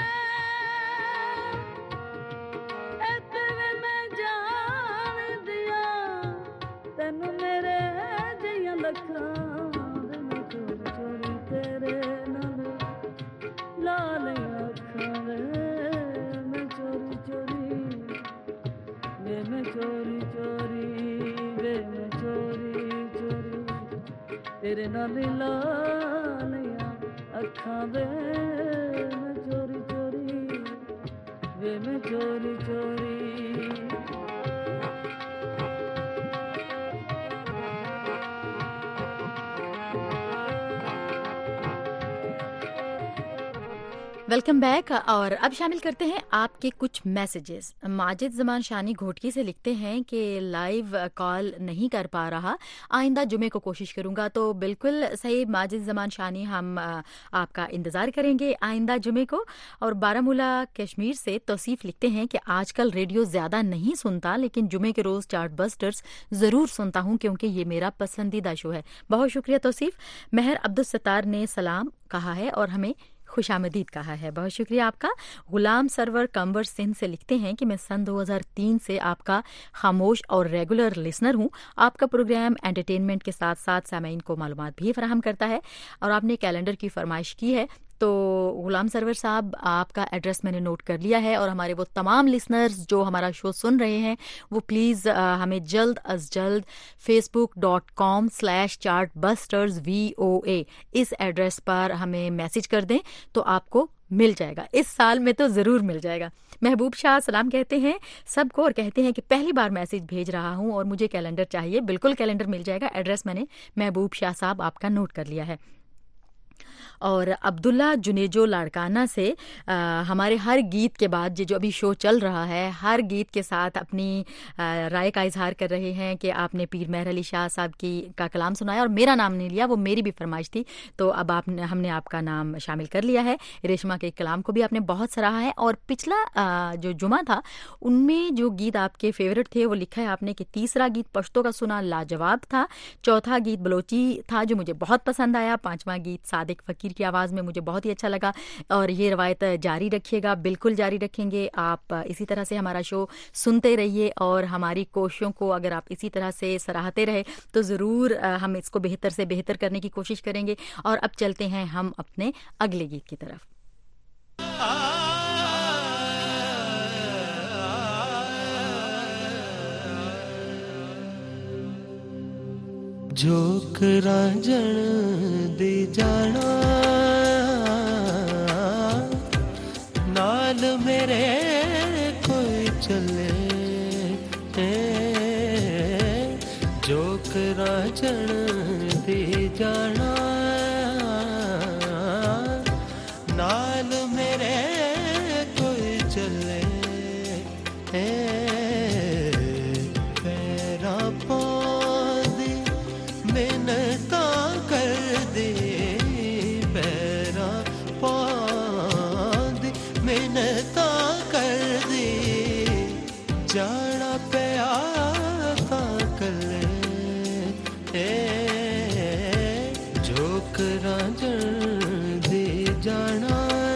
वे मैं जान दिया, तेनू मेरे जियां लखां मैं चोरी चोरी तेरे नाल लाल अखां वे मैं चोरी चोरी नाली लालिया अखा वे मैं चोरी चोरी वे मैं चोरी चोरी वेलकम बैक। और अब शामिल करते हैं आपके कुछ मैसेजेस। माजिद जमान शानी घोटकी से लिखते हैं कि लाइव कॉल नहीं कर पा रहा, आइंदा जुमे को कोशिश करूंगा। तो बिल्कुल सही माजिद जमान शानी, हम आपका इंतज़ार करेंगे आइंदा जुमे को। और बारामूला कश्मीर से तौसीफ लिखते हैं कि आजकल रेडियो ज़्यादा नहीं सुनता, लेकिन जुमे के रोज़ चार्ट बस्टर्स ज़रूर सुनता हूँ क्योंकि ये मेरा पसंदीदा शो है। बहुत शुक्रिया तौसीफ। महर अब्दुल सत्तार ने सलाम कहा है और हमें खुशामदीद कहा है, बहुत शुक्रिया आपका। गुलाम सरवर कंवर सिंध से लिखते हैं कि मैं सन 2003 से आपका खामोश और रेगुलर लिसनर हूं। आपका प्रोग्राम एंटरटेनमेंट के साथ साथ सामीन को मालूमात भी फराहम करता है। और आपने कैलेंडर की फरमाइश की है, तो गुलाम सरवर साहब आपका एड्रेस मैंने नोट कर लिया है। और हमारे वो तमाम लिसनर्स जो हमारा शो सुन रहे हैं वो प्लीज़ हमें जल्द अज जल्द facebook.com/chartbusters VOA इस एड्रेस पर हमें मैसेज कर दें तो आपको मिल जाएगा। इस साल में तो ज़रूर मिल जाएगा। महबूब शाह सलाम कहते हैं सबको और कहते हैं कि पहली बार मैसेज भेज रहा हूं और मुझे कैलेंडर चाहिए। बिल्कुल कैलेंडर मिल जाएगा। एड्रेस मैंने महबूब शाह साहब आपका नोट कर लिया है। और अब्दुल्ला जुनेजो लाड़काना से हमारे हर गीत के बाद जो अभी शो चल रहा है, हर गीत के साथ अपनी राय का इजहार कर रहे हैं कि आपने पीर मेहर अली शाह साहब का कलाम सुनाया और मेरा नाम नहीं लिया। वो मेरी भी फरमाइश थी, तो अब हमने आपका नाम शामिल कर लिया है। रेशमा के कलाम को भी आपने बहुत सराहा है। और पिछला जो जुमा था उनमें जो गीत आपके फेवरेट थे वो लिखा है आपने कि तीसरा गीत पश्तो का सुना लाजवाब था, चौथा गीत बलोची था जो मुझे बहुत पसंद आया, पांचवा गीत सादिक फकीर की आवाज़ में मुझे बहुत ही अच्छा लगा। और ये रवायत जारी रखिएगा, बिल्कुल जारी रखेंगे। आप इसी तरह से हमारा शो सुनते रहिए और हमारी कोशिशों को अगर आप इसी तरह से सराहते रहे तो ज़रूर हम इसको बेहतर से बेहतर करने की कोशिश करेंगे। और अब चलते हैं हम अपने अगले गीत की तरफ। जोकरा जन दे जाना नाल मेरे कोई चले, जोकरा जन दे जाना नाल मेरे कोई चले, पैरा पौधी मिन्नता कर दे, पैरा पौधी मिन्नता कर दे, जाना पिया कले जोकरा जन दे जाना।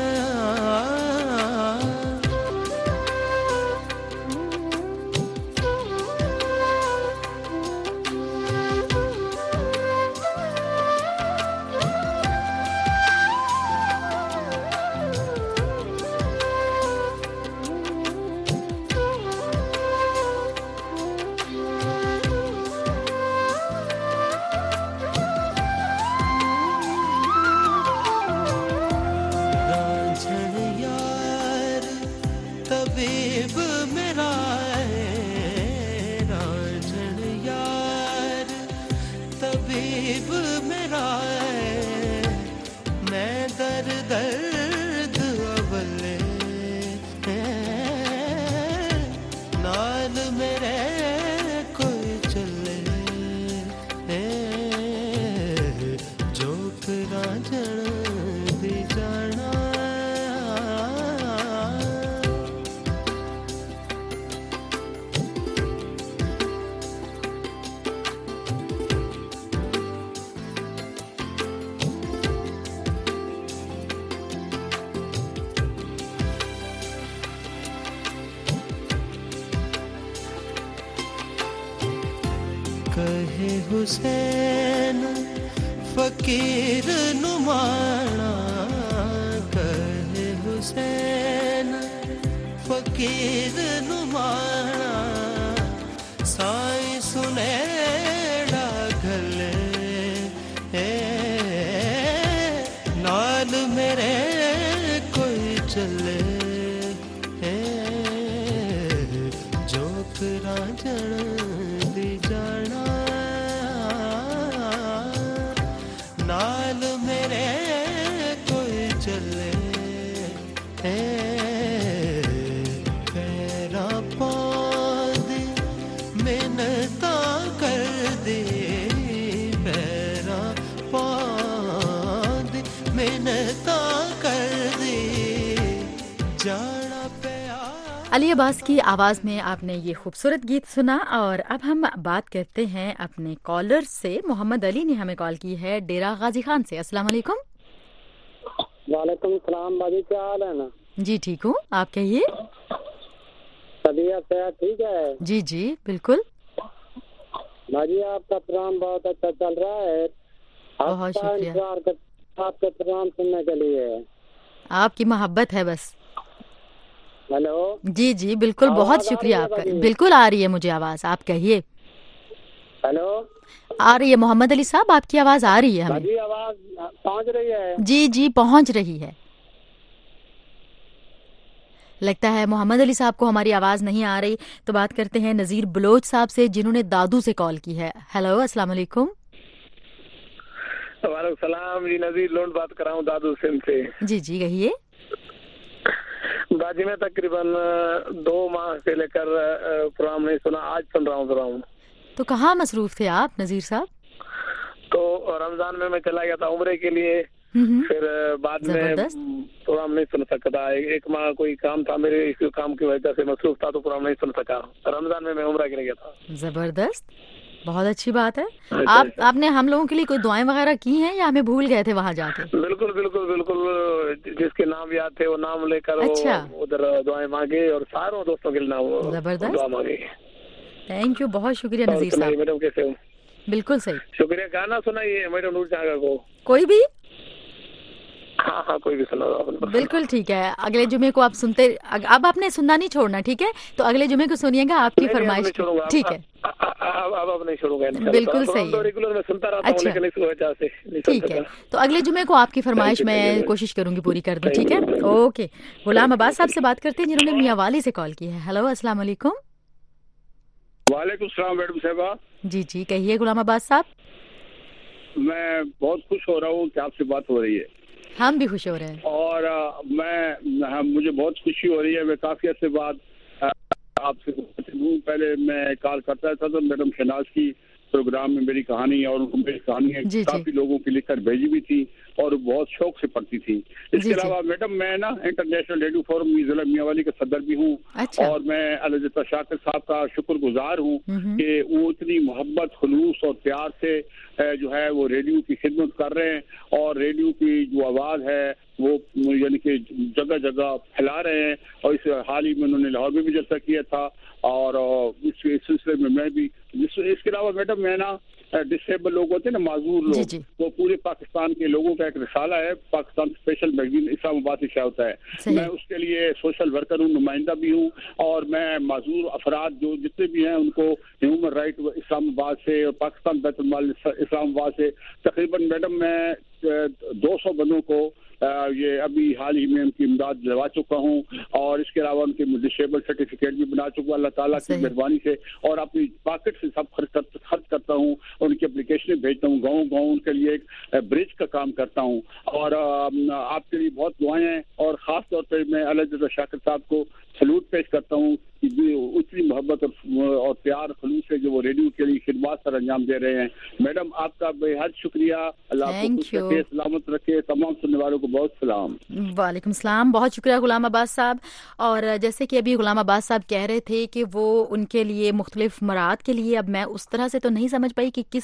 कहे हुसैन फकीर नुमाना, कहे हुसैन फकीर नुमाना, साईं सुनेड़ा गले नाल मेरे कोई चले जो करा जन दी जाना नाल मेरे कोई चले पैरा पौधे मिन्नता कर दे पैरा पौधे मिन्नता कर दे जाना अली अब्बास की आवाज़ में आपने ये खूबसूरत गीत सुना। और अब हम बात करते हैं अपने कॉलर से। मोहम्मद अली ने हमें कॉल की है डेरा गाजी खान से। अस्सलाम वालेकुम। वालेकुम सलाम बाजी, क्या हाल है ना? जी ठीक हूँ, आप कहिए। तबीयत ठीक है? जी जी बिल्कुल। बाजी आपका प्रोग्राम बहुत अच्छा चल रहा है, बहुत शुक्रिया। इंतजार करते आपके प्रोग्राम सुनने के लिए। आपकी मोहब्बत है बस। हेलो जी जी बिल्कुल, बहुत शुक्रिया आपका। बिल्कुल आ रही है मुझे आवाज़, आप कहिए। हेलो आ रही है मोहम्मद अली साहब, आपकी आवाज़ आ रही है हमें। आवाज़ पहुंच रही है? जी जी पहुंच रही है। लगता है मोहम्मद अली साहब को हमारी आवाज़ नहीं आ रही, तो बात करते हैं नज़ीर बलोच साहब से जिन्होंने दादू से कॉल की है। हेलो अस्सलाम वालेकुम। वालेकुम सलाम जी, नज़ीर लोन बात कर रहा हूँ दादू सिंह से। जी जी कहिए। बाजी में तकरीबन 2 माह से लेकर प्रोग्राम नहीं सुना, आज सुन रहा हूँ प्रोग्राम। तो कहाँ मसरूफ थे आप नज़ीर साहब? तो रमजान में मैं चला गया था उम्रे के लिए, फिर बाद में प्रोग्राम नहीं सुन सकता। एक माह कोई काम था मेरे, इस काम की वजह से मसरूफ था तो प्रोग्राम नहीं सुन सका। रमजान में मैं उम्रा के लिए गया था। जबरदस्त, बहुत अच्छी बात है। आपने हम लोगों के लिए कोई दुआएं वगैरह की हैं या हमें भूल गए थे वहाँ जाके? बिल्कुल बिल्कुल बिल्कुल, जिसके नाम याद थे वो नाम लेकर अच्छा। उधर दुआएं मांगे और सारों दोस्तों के नाम जबरदस्त दुआ मांगे। थैंक यू, बहुत शुक्रिया नज़ीर साहब। मैडम कैसे हो? बिल्कुल सही, शुक्रिया। गाना सुनाइए मैडम नूर जहां को, कोई भी। हाँ कोई भी सुना। बिल्कुल ठीक है, अगले जुमे को आप सुनते, अब आपने सुनना नहीं छोड़ना, ठीक है? तो अगले जुमे को सुनिएगा, आपकी फरमाइश। ठीक है, अब नहीं छोड़ूंगा। बिल्कुल सही है। रेगुलर में सुनता रहता हूं, लेकिन इस वजह से ठीक है। तो अगले जुमे को आपकी फरमाइश मैं कोशिश करूंगी पूरी कर दूं, ठीक है? ओके। गुलाम अब्बास साहब से बात करते हैं जिन्होंने मियां वाली से कॉल की है। हेलो अस्सलाम वालेकुम। वालेकुम सलाम मैडम साहबा। जी जी कहिए गुलाम अब्बास साहब। मैं बहुत खुश हो रहा हूँ कि आपसे बात हो रही है। हम भी खुश हो रहे हैं। और मुझे बहुत खुशी हो रही है। मैं काफी अर्से बाद आपसे पहले मैं कॉल करता था तो मैडम शहनाज की प्रोग्राम में मेरी कहानी और उनको मेरी कहानी काफी लोगों की लिखकर भेजी भी थी और बहुत शौक से पढ़ती थी। इसके अलावा मैडम मैं ना इंटरनेशनल रेडियो फोरम जिला मियांवाली का सदर भी हूँ। अच्छा। और मैं अलहज़्ज़त शाकिर साहब का शुक्रगुजार हूँ कि वो इतनी मोहब्बत खुलूस और प्यार से जो है वो रेडियो की खिदमत कर रहे हैं और रेडियो की जो आवाज़ है वो यानी कि जगह जगह फैला रहे हैं। और इस हाल ही में उन्होंने लाहौर में भी जलसा किया था और इस सिलसिले में मैं भी। इसके अलावा मैडम मैं ना डिसेबल लोग होते हैं ना, माजूर लोग, वो पूरे पाकिस्तान के लोगों का एक रिसाला है, पाकिस्तान स्पेशल मैगजीन इस्लामाबाद से शाया होता है। मैं उसके लिए सोशल वर्कर हूँ, नुमाइंदा भी हूँ और मैं माजूर अफराद जो जितने भी हैं उनको ह्यूमन राइट इस्लामाबाद से और पाकिस्तान बैतुल माल इस्लामाबाद से तकरीबन मैडम मैं 200 बंदों को ये अभी हाल ही में उनकी इमदाद दिलवा चुका हूँ और इसके अलावा उनके डिसेबल सर्टिफिकेट भी बना चुका अल्लाह ताला की मेहरबानी से। और अपनी पॉकेट से सब खर्च करता हूँ, उनकी एप्लीकेशनें भेजता हूँ, गाँव उनके लिए एक ब्रिज का काम करता हूँ। और आपके लिए बहुत दुआएं हैं और ख़ास तौर पर मैं अलहज़्ज़त शाकिर साहब को सलूट पेश करता हूँ कि उतनी मोहब्बत और प्यार खलूस से जो वो रेडियो के लिए खिदमत सर अंजाम दे रहे हैं। मैडम आपका बेहद शुक्रिया, अल्लाह आपको खुश रखे, सलामत रखे। तमाम सुनने वालों को बहुत सलाम। वालेकुम सलाम, बहुत शुक्रिया गुलाम अब्बास साहब। और जैसे कि अभी गुलाम अब्बास साहब कह रहे थे कि वो उनके लिए मुख्तलिफ मराद के लिए, अब मैं उस तरह से तो नहीं समझ पाई कि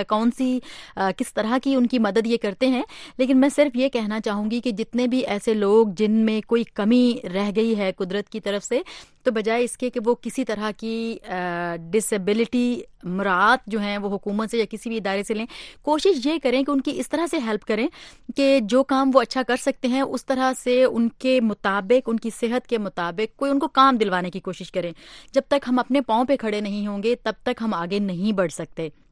किस तरह की उनकी मदद ये करते हैं, लेकिन मैं सिर्फ ये कहना चाहूँगी कि जितने भी ऐसे लोग जिनमें कोई कमी रह गई है कुदरत की तरफ से, तो बजाय इसके कि वो किसी तरह की डिसेबिलिटी मुराद जो हैं वो हुकूमत से या किसी भी इदारे से लें, कोशिश ये करें कि उनकी इस तरह से हेल्प करें कि जो काम वो अच्छा कर सकते हैं उस तरह से उनके मुताबिक, उनकी सेहत के मुताबिक कोई उनको काम दिलवाने की कोशिश करें। जब तक हम अपने पाँव पे खड़े नहीं होंगे तब तक हम आगे नहीं बढ़ सकते।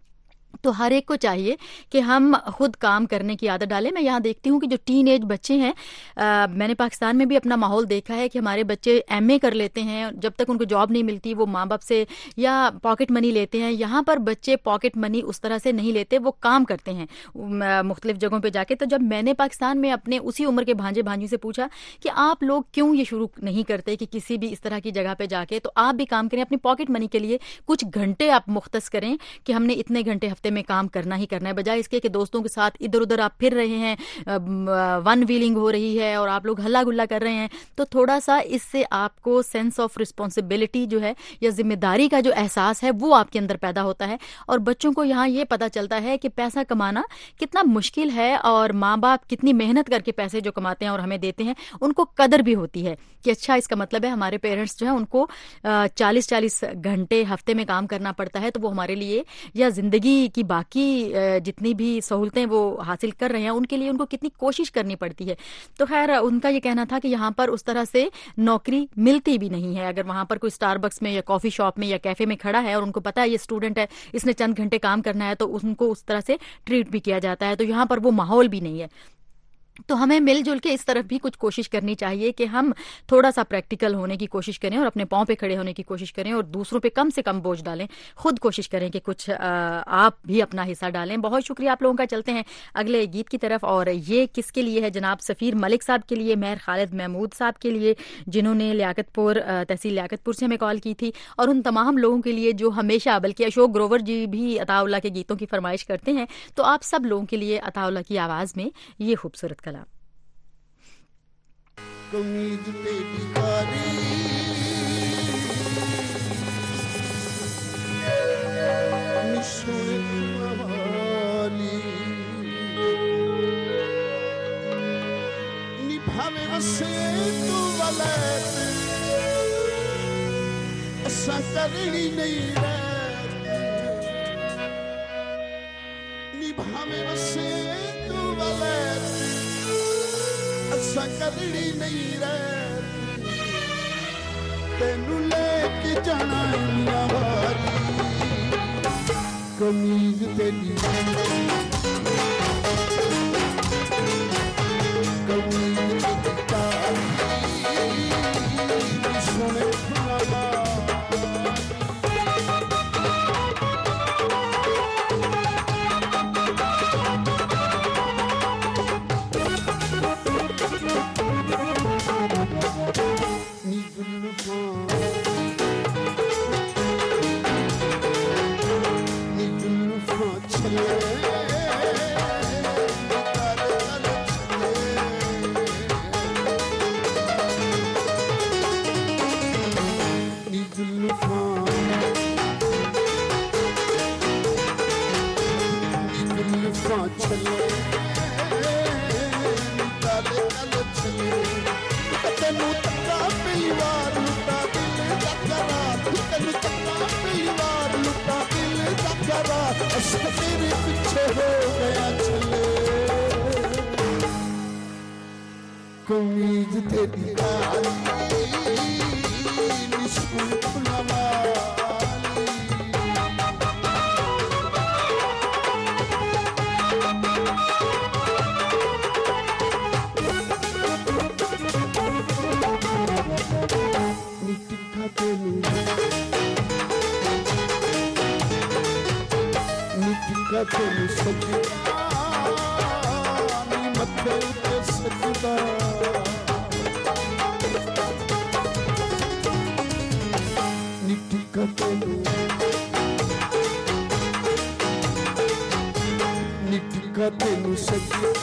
तो हर एक को चाहिए कि हम खुद काम करने की आदत डालें। मैं यहाँ देखती हूँ कि जो टीन एज बच्चे हैं, मैंने पाकिस्तान में भी अपना माहौल देखा है कि हमारे बच्चे एमए कर लेते हैं, जब तक उनको जॉब नहीं मिलती वो माँ बाप से या पॉकेट मनी लेते हैं। यहाँ पर बच्चे पॉकेट मनी उस तरह से नहीं लेते, वो काम करते हैं मुख्तलिफ जगहों पर जाके। तो जब मैंने पाकिस्तान में अपने उसी उम्र के भांजे भांजी से पूछा कि आप लोग क्यों ये शुरू नहीं करते कि किसी भी इस तरह की जगह पे जाके तो आप भी काम करें, अपनी पॉकेट मनी के लिए कुछ घंटे आप मुख्तस करें कि हमने इतने घंटे हफ्ते में काम करना ही करना है, बजाय इसके कि दोस्तों के साथ इधर उधर आप फिर रहे हैं, वन व्हीलिंग हो रही है और आप लोग हल्ला गुल्ला कर रहे हैं। तो थोड़ा सा इससे आपको सेंस ऑफ रिस्पॉन्सिबिलिटी जो है या जिम्मेदारी का जो एहसास है वो आपके अंदर पैदा होता है। और बच्चों को यहाँ ये पता चलता है कि पैसा कमाना कितना मुश्किल है और माँ बाप कितनी मेहनत करके पैसे जो कमाते हैं और हमें देते हैं उनको कदर भी होती है कि अच्छा इसका मतलब है हमारे पेरेंट्स जो है उनको 40-40 घंटे हफ्ते में काम करना पड़ता है, तो वो हमारे लिए या जिंदगी की बाकी जितनी भी सहूलतें वो हासिल कर रहे हैं उनके लिए उनको कितनी कोशिश करनी पड़ती है। तो खैर उनका ये कहना था कि यहाँ पर उस तरह से नौकरी मिलती भी नहीं है। अगर वहां पर कोई स्टारबक्स में या कॉफी शॉप में या कैफे में खड़ा है और उनको पता है ये स्टूडेंट है, इसने चंद घंटे काम करना है, तो उनको उस तरह से ट्रीट भी किया जाता है। तो यहाँ पर वो माहौल भी नहीं है। तो हमें मिलजुल के इस तरफ भी कुछ कोशिश करनी चाहिए कि हम थोड़ा सा प्रैक्टिकल होने की कोशिश करें और अपने पांव पे खड़े होने की कोशिश करें और दूसरों पे कम से कम बोझ डालें। खुद कोशिश करें कि कुछ आप भी अपना हिस्सा डालें। बहुत शुक्रिया आप लोगों का। चलते हैं अगले गीत की तरफ और ये किसके लिए है? जनाब सफ़ीर मलिक साहब के लिए, मेहर खालिद महमूद साहब के लिए जिन्होंने लियाकतपुर तहसील लियाकतपुर से हमें कॉल की थी, और उन तमाम लोगों के लिए जो हमेशा, बल्कि अशोक ग्रोवर जी भी अताउल्लाह के गीतों की फरमाइश करते हैं। तो आप सब लोगों के लिए अताउल्लाह की आवाज़ में ये खूबसूरत कलाम। कमीज तेरी कारी निशुन वाली निभावे वसे तू वलैत असा करनी नहीं रहती, निभावे वसे तू वलैत सकड़ी नहीं रहती, तेनू लेके जाना वारी कमीज तेरी कमीज सोने कमीज तेरी तेनू सजदा नी मथे उते सजदा निटी का तेनू सजदा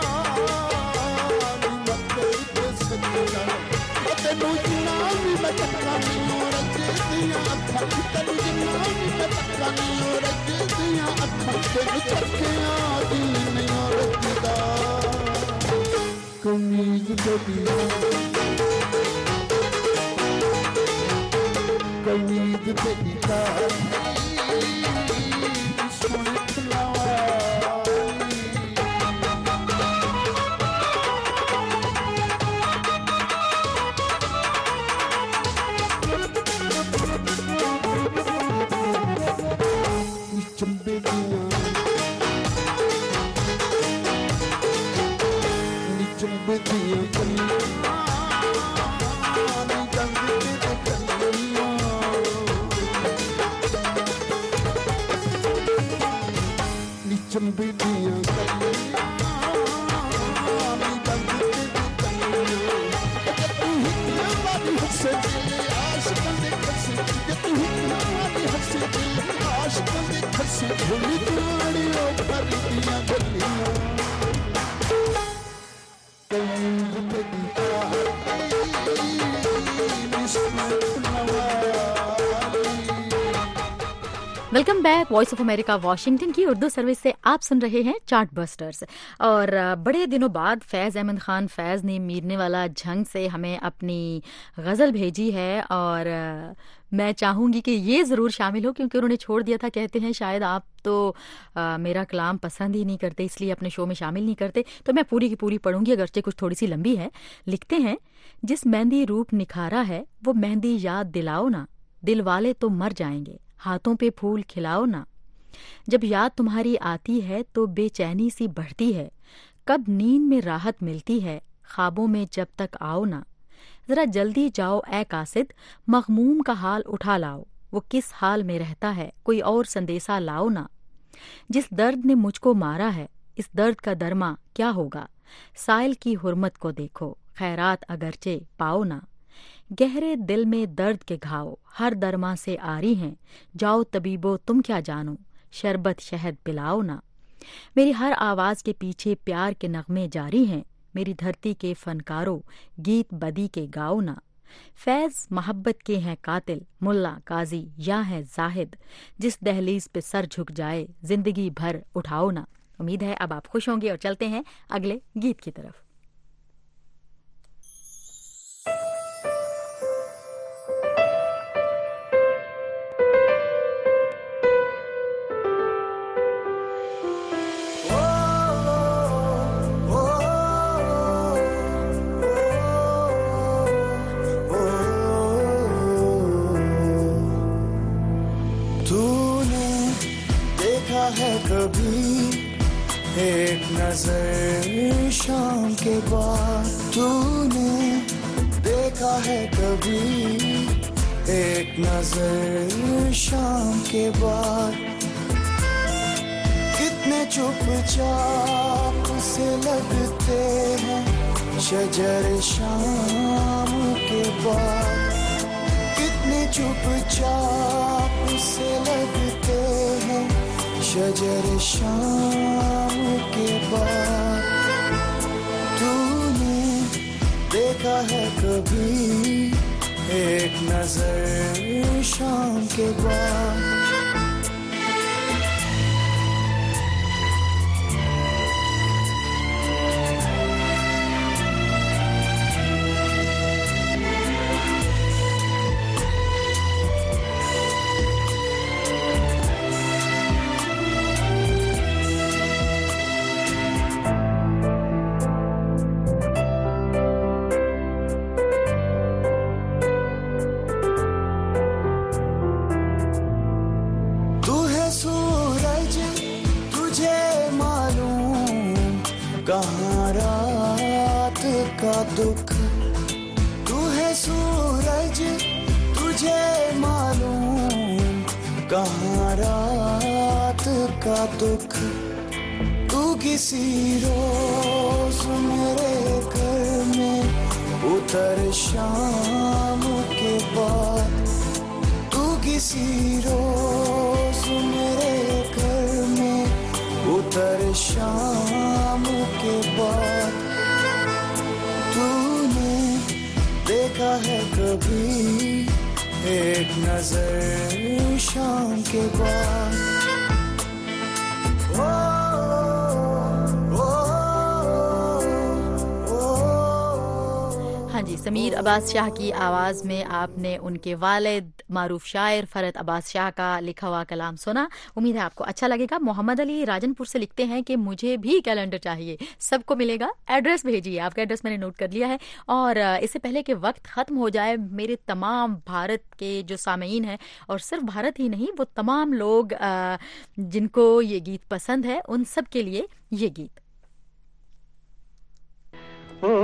नी मथे उते सजदा तेनू जिन्ना भी मैं तक्का नहीं रजदियां अखां, तेनू जिन्ना भी मैं तक्का नहीं रजदियां अखां, तेनू तक्कियां दी नहीं रजदा कमीज तेरी कमीज तेरी सोने खिलावा चंबे दियां बिंदियां कलियां चंबी दियां कलियां तू हिकना वाली हंसे दिल आशिकां दे खसे तू हिकना वाली हंसे दिल आशिकां दे खसे भोली तुम्हारी ओ परदियां गलियां welcome back. Voice of America Washington की उर्दू सर्विस से आप सुन रहे हैं चार्ट बस्टर्स। और बड़े दिनों बाद फैज़ अहमद खान फैज़ ने मीरने वाला झंग से हमें अपनी गज़ल भेजी है और मैं चाहूँगी कि ये ज़रूर शामिल हो क्योंकि उन्होंने छोड़ दिया था। कहते हैं शायद आप तो मेरा कलाम पसंद ही नहीं करते इसलिए अपने शो में शामिल नहीं करते, तो मैं पूरी की पूरी पढ़ूंगी अगरचे कुछ थोड़ी सी लंबी है। लिखते हैं, जिस मेहंदी रूप निखारा है वो मेहंदी याद दिलाओ ना, दिल वाले तो मर जाएंगे, हाथों पे फूल खिलाओ ना। जब याद तुम्हारी आती है तो बेचैनी सी बढ़ती है, कब नींद में राहत मिलती है, ख्वाबों में जब तक आओ ना। जरा जल्दी जाओ ए कासिद, मखमूम का हाल उठा लाओ, वो किस हाल में रहता है, कोई और संदेशा लाओ ना। जिस दर्द ने मुझको मारा है इस दर्द का दरमा क्या होगा, साइल की हुर्मत को देखो, खैरात अगरचे पाओ ना। गहरे दिल में दर्द के घाव हर दरमा से आरी हैं, जाओ तबीबो तुम क्या जानो, शरबत शहद पिलाओ ना। मेरी हर आवाज के पीछे प्यार के नगमे जारी हैं, मेरी धरती के फनकारों गीत बदी के गाओ ना। फैज मोहब्बत के हैं कातिल, मुल्ला काजी या है जाहिद, जिस दहलीज पे सर झुक जाए जिंदगी भर उठाओ ना। उम्मीद है अब आप खुश होंगे और चलते हैं अगले गीत की तरफ। एक नजर शाम के बाद तूने देखा है कभी, एक नजर शाम के बाद। कितने चुपचाप से लगते हैं शजर शाम के बाद, कितने चुपचाप से लगते हैं शजर शाम के बाद। तूने देखा है कभी एक नजर शाम के बाद। दुख तू है सूरज, तुझे मालूम कहाँ रात का दुख। तू किसी रोज मेरे घर में उतर शाम के बाद, तू किसी रोज मेरे घर में उतर शाम के बाद। तूने देखा है कभी एक नजर शाम के बाद। हाँ जी, समीर अब्बास शाह की आवाज़ में आपने उनके वालिद मारूफ शायर फरहत अब्बास शाह का लिखा हुआ कलाम सुना। उम्मीद है आपको अच्छा लगेगा। मोहम्मद अली राजनपुर से लिखते हैं कि मुझे भी कैलेंडर चाहिए, सबको मिलेगा, एड्रेस भेजिए। आपका एड्रेस मैंने नोट कर लिया है। और इससे पहले कि वक्त ख़त्म हो जाए, मेरे तमाम भारत के जो सामीन हैं, और सिर्फ भारत ही नहीं, वो तमाम लोग जिनको ये गीत पसंद है, उन सब के लिए ये गीत।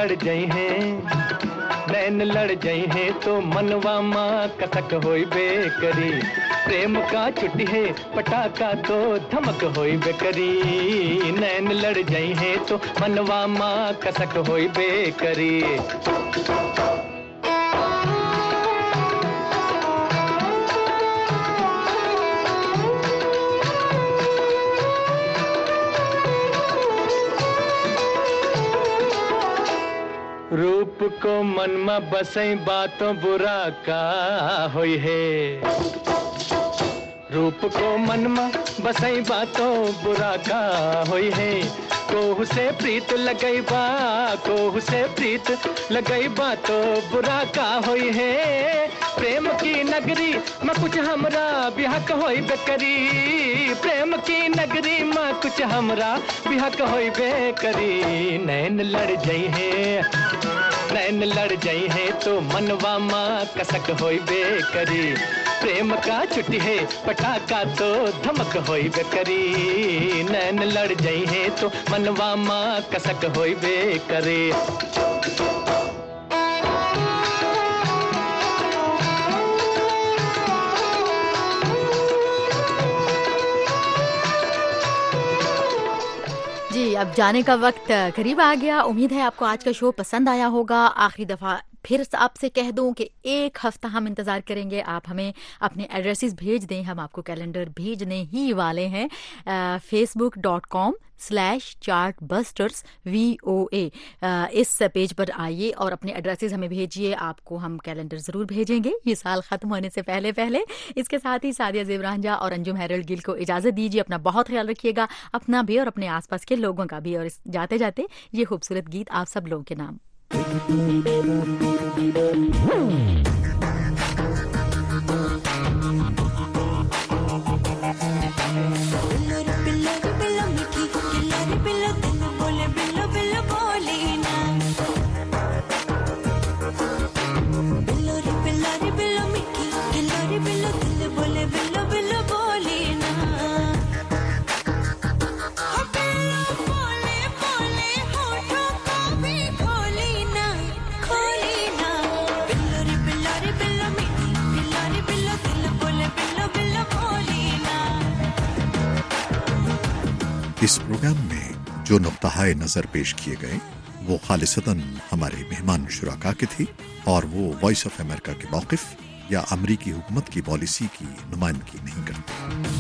लड़ जाई हैं, नैन लड़ जाई हैं तो मनवा माँ कसक होई बेकरी। प्रेम का छुट्टी है पटाखा तो धमक होई बेकरी। नैन लड़ जाई हैं तो मनवा माँ कसक होई बेकरी। रूप को मन में बसई बातों बुरा का होई है। रूप को मन में बसई बातों बुरा का होई है। कोहू से प्रीत लगई बा, कोहू से प्रीत लगई बा तो बुरा का होई है। प्रेम की नगरी में कुछ हमरा बिहक होई बेकरी। प्रेम की नगरी में कुछ हमरा बिहक होई बेकरी। नैन लड़ जाई है, नैन लड़ जाई है तो मनवा माँ कसक होई बेकरी। प्रेम का छुट्टी है पटाखा तो धमक होई बेकरी। नैन लड़ जाई है तो मनवा माँ कसक होई बेकरी। जी, अब जाने का वक्त करीब आ गया। उम्मीद है आपको आज का शो पसंद आया होगा। आखिरी दफा फिर आपसे कह दूं कि एक हफ्ता हम इंतज़ार करेंगे। आप हमें अपने एड्रेसेस भेज दें, हम आपको कैलेंडर भेजने ही वाले हैं। facebook.com/chartbusters VOA इस पेज पर आइए और अपने एड्रेसेस हमें भेजिए। आपको हम कैलेंडर ज़रूर भेजेंगे ये साल ख़त्म होने से पहले पहले। इसके साथ ही सादिया ज़ेबरांजा और अंजुम हैरल्ड गिल को इजाज़त दीजिए। अपना बहुत ख्याल रखिएगा, अपना भी और अपने आसपास के लोगों का भी। और जाते जाते ये खूबसूरत गीत आप सब लोगों के नाम। इस प्रोग्राम में जो नुक्ता-ए नजर पेश किए गए वो खालिसतन हमारे मेहमान शुराका के थे और वो वॉइस ऑफ अमेरिका के मौक़िफ़ या अमरीकी हुकूमत की पॉलिसी की नुमाइंदगी नहीं करते।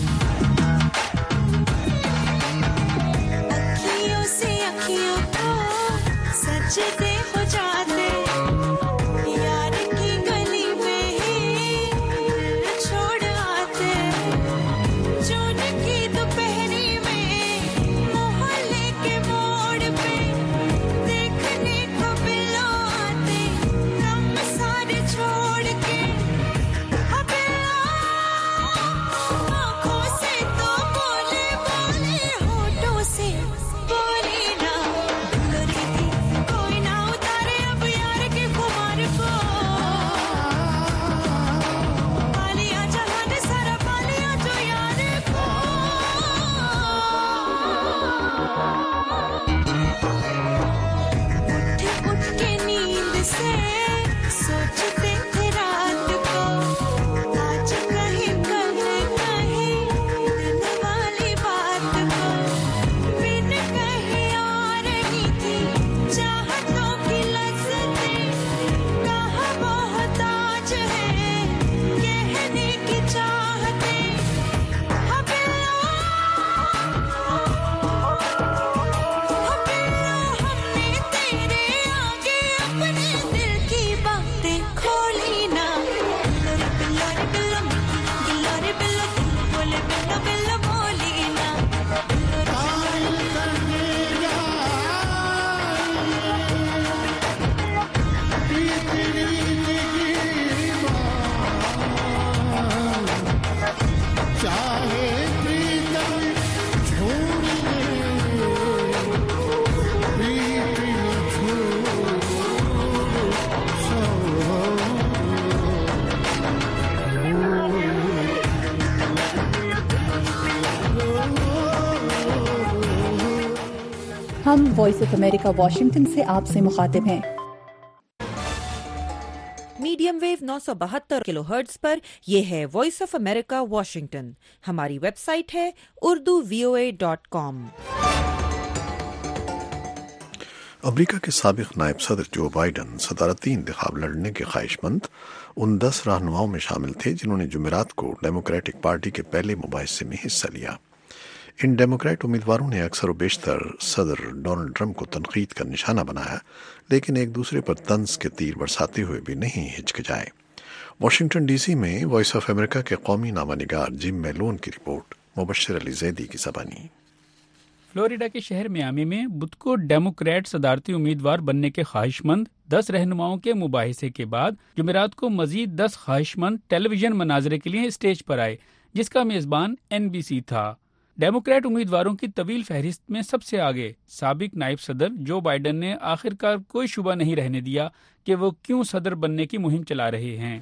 अखियों से अखियों को सजदे हो जाते, यार की गली में ही छोड़ आते। जून की दोपहरी में मोहल्ले के मोड़ पे देखने को बिल्लो आते, गम सारे छोड़ के। आँखों से तो बोले बोले, होठों से बोले ना। कोई ना उतारे अब यार के खुमार को। पालिया जहान सारा पालिया जो यार को। उठ उठ के नींद से सोचते थे रात को, आज कहीं कल कहीं दिन वाली बात को। बिन कहे आ रही थी चाहतों की लज़्ज़तें, कहाँ मोहताज है कहने की चाहतें। हमने तेरे आगे अपने दिल की बातें हम वॉइस ऑफ अमेरिका वॉशिंगटन से आपसे मुखातिब हैं। मीडियम वेव 972 किलोहर्ट्ज पर यह है वॉइस ऑफ अमेरिका वॉशिंगटन। हमारी वेबसाइट है urduvoa.com। अमेरिका के साबिक नायब सदर जो बाइडन सदारती इंतखाब लड़ने के ख्वाहिशमंद उन 10 रहनुमाओं में शामिल थे जिन्होंने जुमेरात को डेमोक्रेटिक पार्टी के पहले मुबाहिसे में हिस्सा लिया। इन डेमोक्रेट उम्मीदवारों ने अक्सर व बेशतर सदर डोनाल्ड ट्रंप को तनकीद का निशाना बनाया, लेकिन एक दूसरे पर तंज के तीर बरसाते हुए भी नहीं हिचकिचाए। वाशिंगटन डीसी में वॉइस ऑफ अमेरिका के कौमी नामानिगार जिम मेलोन की रिपोर्ट, मुबश्शिर अली जैदी की ज़बानी। फ्लोरिडा के शहर मियामी में बुध को डेमोक्रेट सदारती उम्मीदवार बनने के ख्वाहिशमंद 10 रहनुमाओं के मुबाहिसे के बाद जुमेरात को मजीद 10 ख्वाहिशमंद टेलीविजन मनाजरे के लिए स्टेज पर आए, जिसका मेजबान NBC था। डेमोक्रेट उम्मीदवारों की तवील फहरिस्त में सबसे आगे साबिक नायब सदर जो बाइडन ने आखिरकार कोई शुबा नहीं रहने दिया कि वो क्यों सदर बनने की मुहिम चला रहे हैं।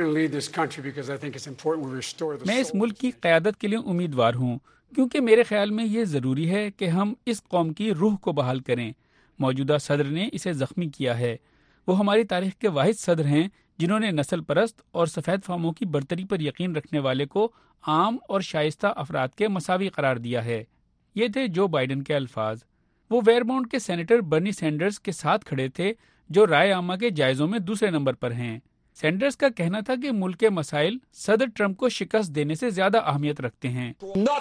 मैं इस मुल्क की क़यादत के लिए उम्मीदवार हूँ क्योंकि मेरे ख्याल में ये ज़रूरी है कि हम इस कौम की रूह को बहाल करें। मौजूदा सदर ने इसे ज़ख्मी किया है। वो हमारी तारीख के वाहिद सदर हैं जिन्होंने नस्ल परस्त और सफ़ेद फामों की बरतरी पर यकीन रखने वाले को आम और शाइस्ता अफराद के मसावी करार दिया है। ये थे जो बाइडन के अल्फाज। वो वेयरमाउंट के सेनेटर बर्नी सैंडर्स के साथ खड़े थे जो राय आमा के जायजों में दूसरे नंबर पर हैं। सैंडर्स का कहना था कि मुल्क के मसाइल सदर ट्रंप को शिकस्त देने से ज्यादा अहमियत रखते हैं।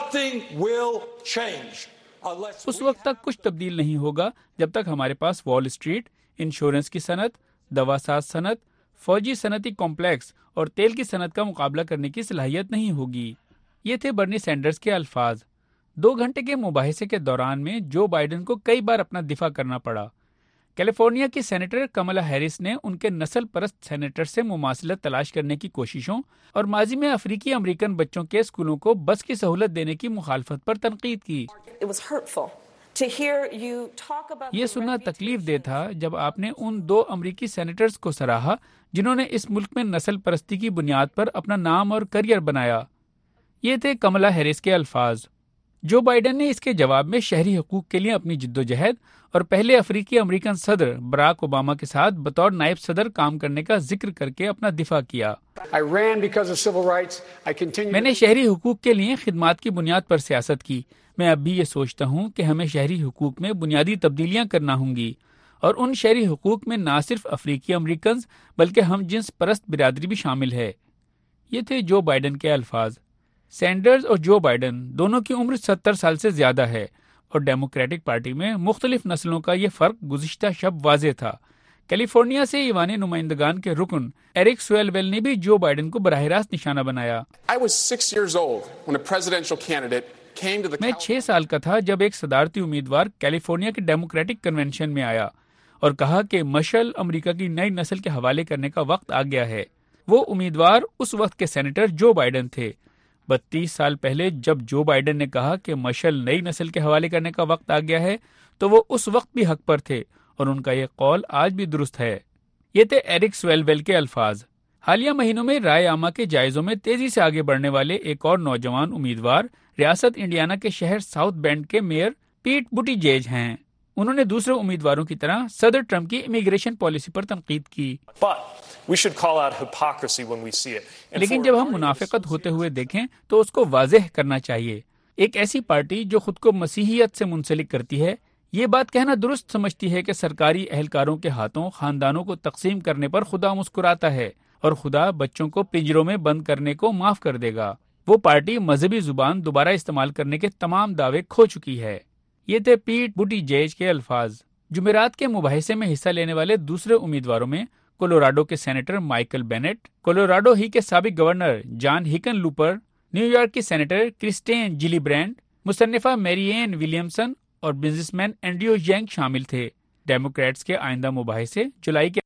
उस वक्त तक कुछ तब्दील नहीं होगा जब तक हमारे पास वॉल स्ट्रीट, इंश्योरेंस की सनत, दवासाज सनत, फौजी सनती कॉम्प्लेक्स और तेल की सनत का मुकाबला करने की सलाहियत नहीं होगी। ये थे बर्नी सैंडर्स के अल्फाज। 2 घंटे के मुबाहिसे के दौरान में जो बाइडन को कई बार अपना दिफा करना पड़ा। कैलिफोर्निया की सेनेटर कमला हैरिस ने उनके नस्ल परस्त सेनेटर से मुमासिलत तलाश करने की कोशिशों और माजी में अफ्रीकी अमेरिकन बच्चों के स्कूलों को बस की सहूलत देने की मुखालफत पर तनकीद की। ये सुनना तकलीफ दे था जब आपने उन 2 अमरीकी सेनेटर्स को सराहा जिन्होंने इस मुल्क में नस्ल परस्ती की बुनियाद पर अपना नाम और करियर बनाया। ये थे कमला हैरिस के अल्फाज। जो बाइडन ने इसके जवाब में शहरी हकूक के लिए अपनी जिद्दोजहद और पहले अफ्रीकी अमेरिकन सदर बराक ओबामा के साथ बतौर नायब सदर काम करने का जिक्र करके अपना दिफा किया। मैंने शहरी हुकूक के लिए खिदमात की बुनियाद पर सियासत की। मैं अब भी ये सोचता हूँ कि हमें शहरी हुकूक में बुनियादी तब्दीलियाँ करना होंगी और उन शहरी हुकूक में ना सिर्फ अफ्रीकी अमेरिकन बल्कि हम जिन्स परस्त बिरादरी भी शामिल है। ये थे जो बाइडन के अल्फाज। सैंडर्स और जो बाइडन दोनों की उम्र 70 साल से ज्यादा है और डेमोक्रेटिक पार्टी में मुख्तलिफ नस्लों का ये फर्क गुज़िश्ता शब वाज़ेह था। कैलिफोर्निया से ईवान नुमाइंदगान के रुकन एरिक स्वेलवेल ने भी जो बाइडन को बराह रास्त निशाना बनाया। मैं 6 साल का था जब एक सदारती उम्मीदवार कैलिफोर्निया के डेमोक्रेटिक कन्वेंशन में आया और कहा कि मशल अमेरिका की नई नस्ल के हवाले करने का वक्त आ गया है। वो उम्मीदवार उस वक्त के सेनेटर जो बाइडन थे। 32 साल पहले जब जो बाइडन ने कहा कि मशल नई नस्ल के हवाले करने का वक्त आ गया है तो वो उस वक्त भी हक पर थे और उनका ये कौल आज भी दुरुस्त है। ये थे एरिक स्वेलवेल के अल्फाज। हालिया महीनों में राय आमा के जायजों में तेजी से आगे बढ़ने वाले एक और नौजवान उम्मीदवार रियासत इंडियाना के शहर साउथ बेंड के मेयर पीट बुटीजेज हैं। उन्होंने दूसरे उम्मीदवारों की तरह सदर ट्रंप की इमिग्रेशन पॉलिसी पर तनकीद की। लेकिन जब हम मुनाफिकत होते हुए देखें तो उसको वाज़ेह करना चाहिए। एक ऐसी पार्टी जो खुद को मसीहियत से मुंसलिक करती है ये बात कहना दुरुस्त समझती है कि सरकारी एहलकारों के हाथों खानदानों को तकसीम करने पर खुदा मुस्कुराता है और खुदा बच्चों को पिंजरों में बंद करने को माफ कर देगा। वो पार्टी मजहबी जुबान दोबारा इस्तेमाल करने के तमाम दावे खो चुकी है। ये थे पीट बुटीजेज के अल्फाज। जुमेरात के मुबाहिसे में हिस्सा लेने वाले दूसरे उम्मीदवारों में कोलोराडो के सेनेटर माइकल बेनेट, कोलोराडो ही के साबिक गवर्नर जॉन हिकनलूपर, न्यूयॉर्क की सेनेटर क्रिस्टेन जिलीब्रैंड, मुसन्निफा मैरिएन विलियमसन और बिजनेसमैन एंड्रयू यांग शामिल थे। डेमोक्रेट्स के आइंदा मुबाहिसे जुलाई के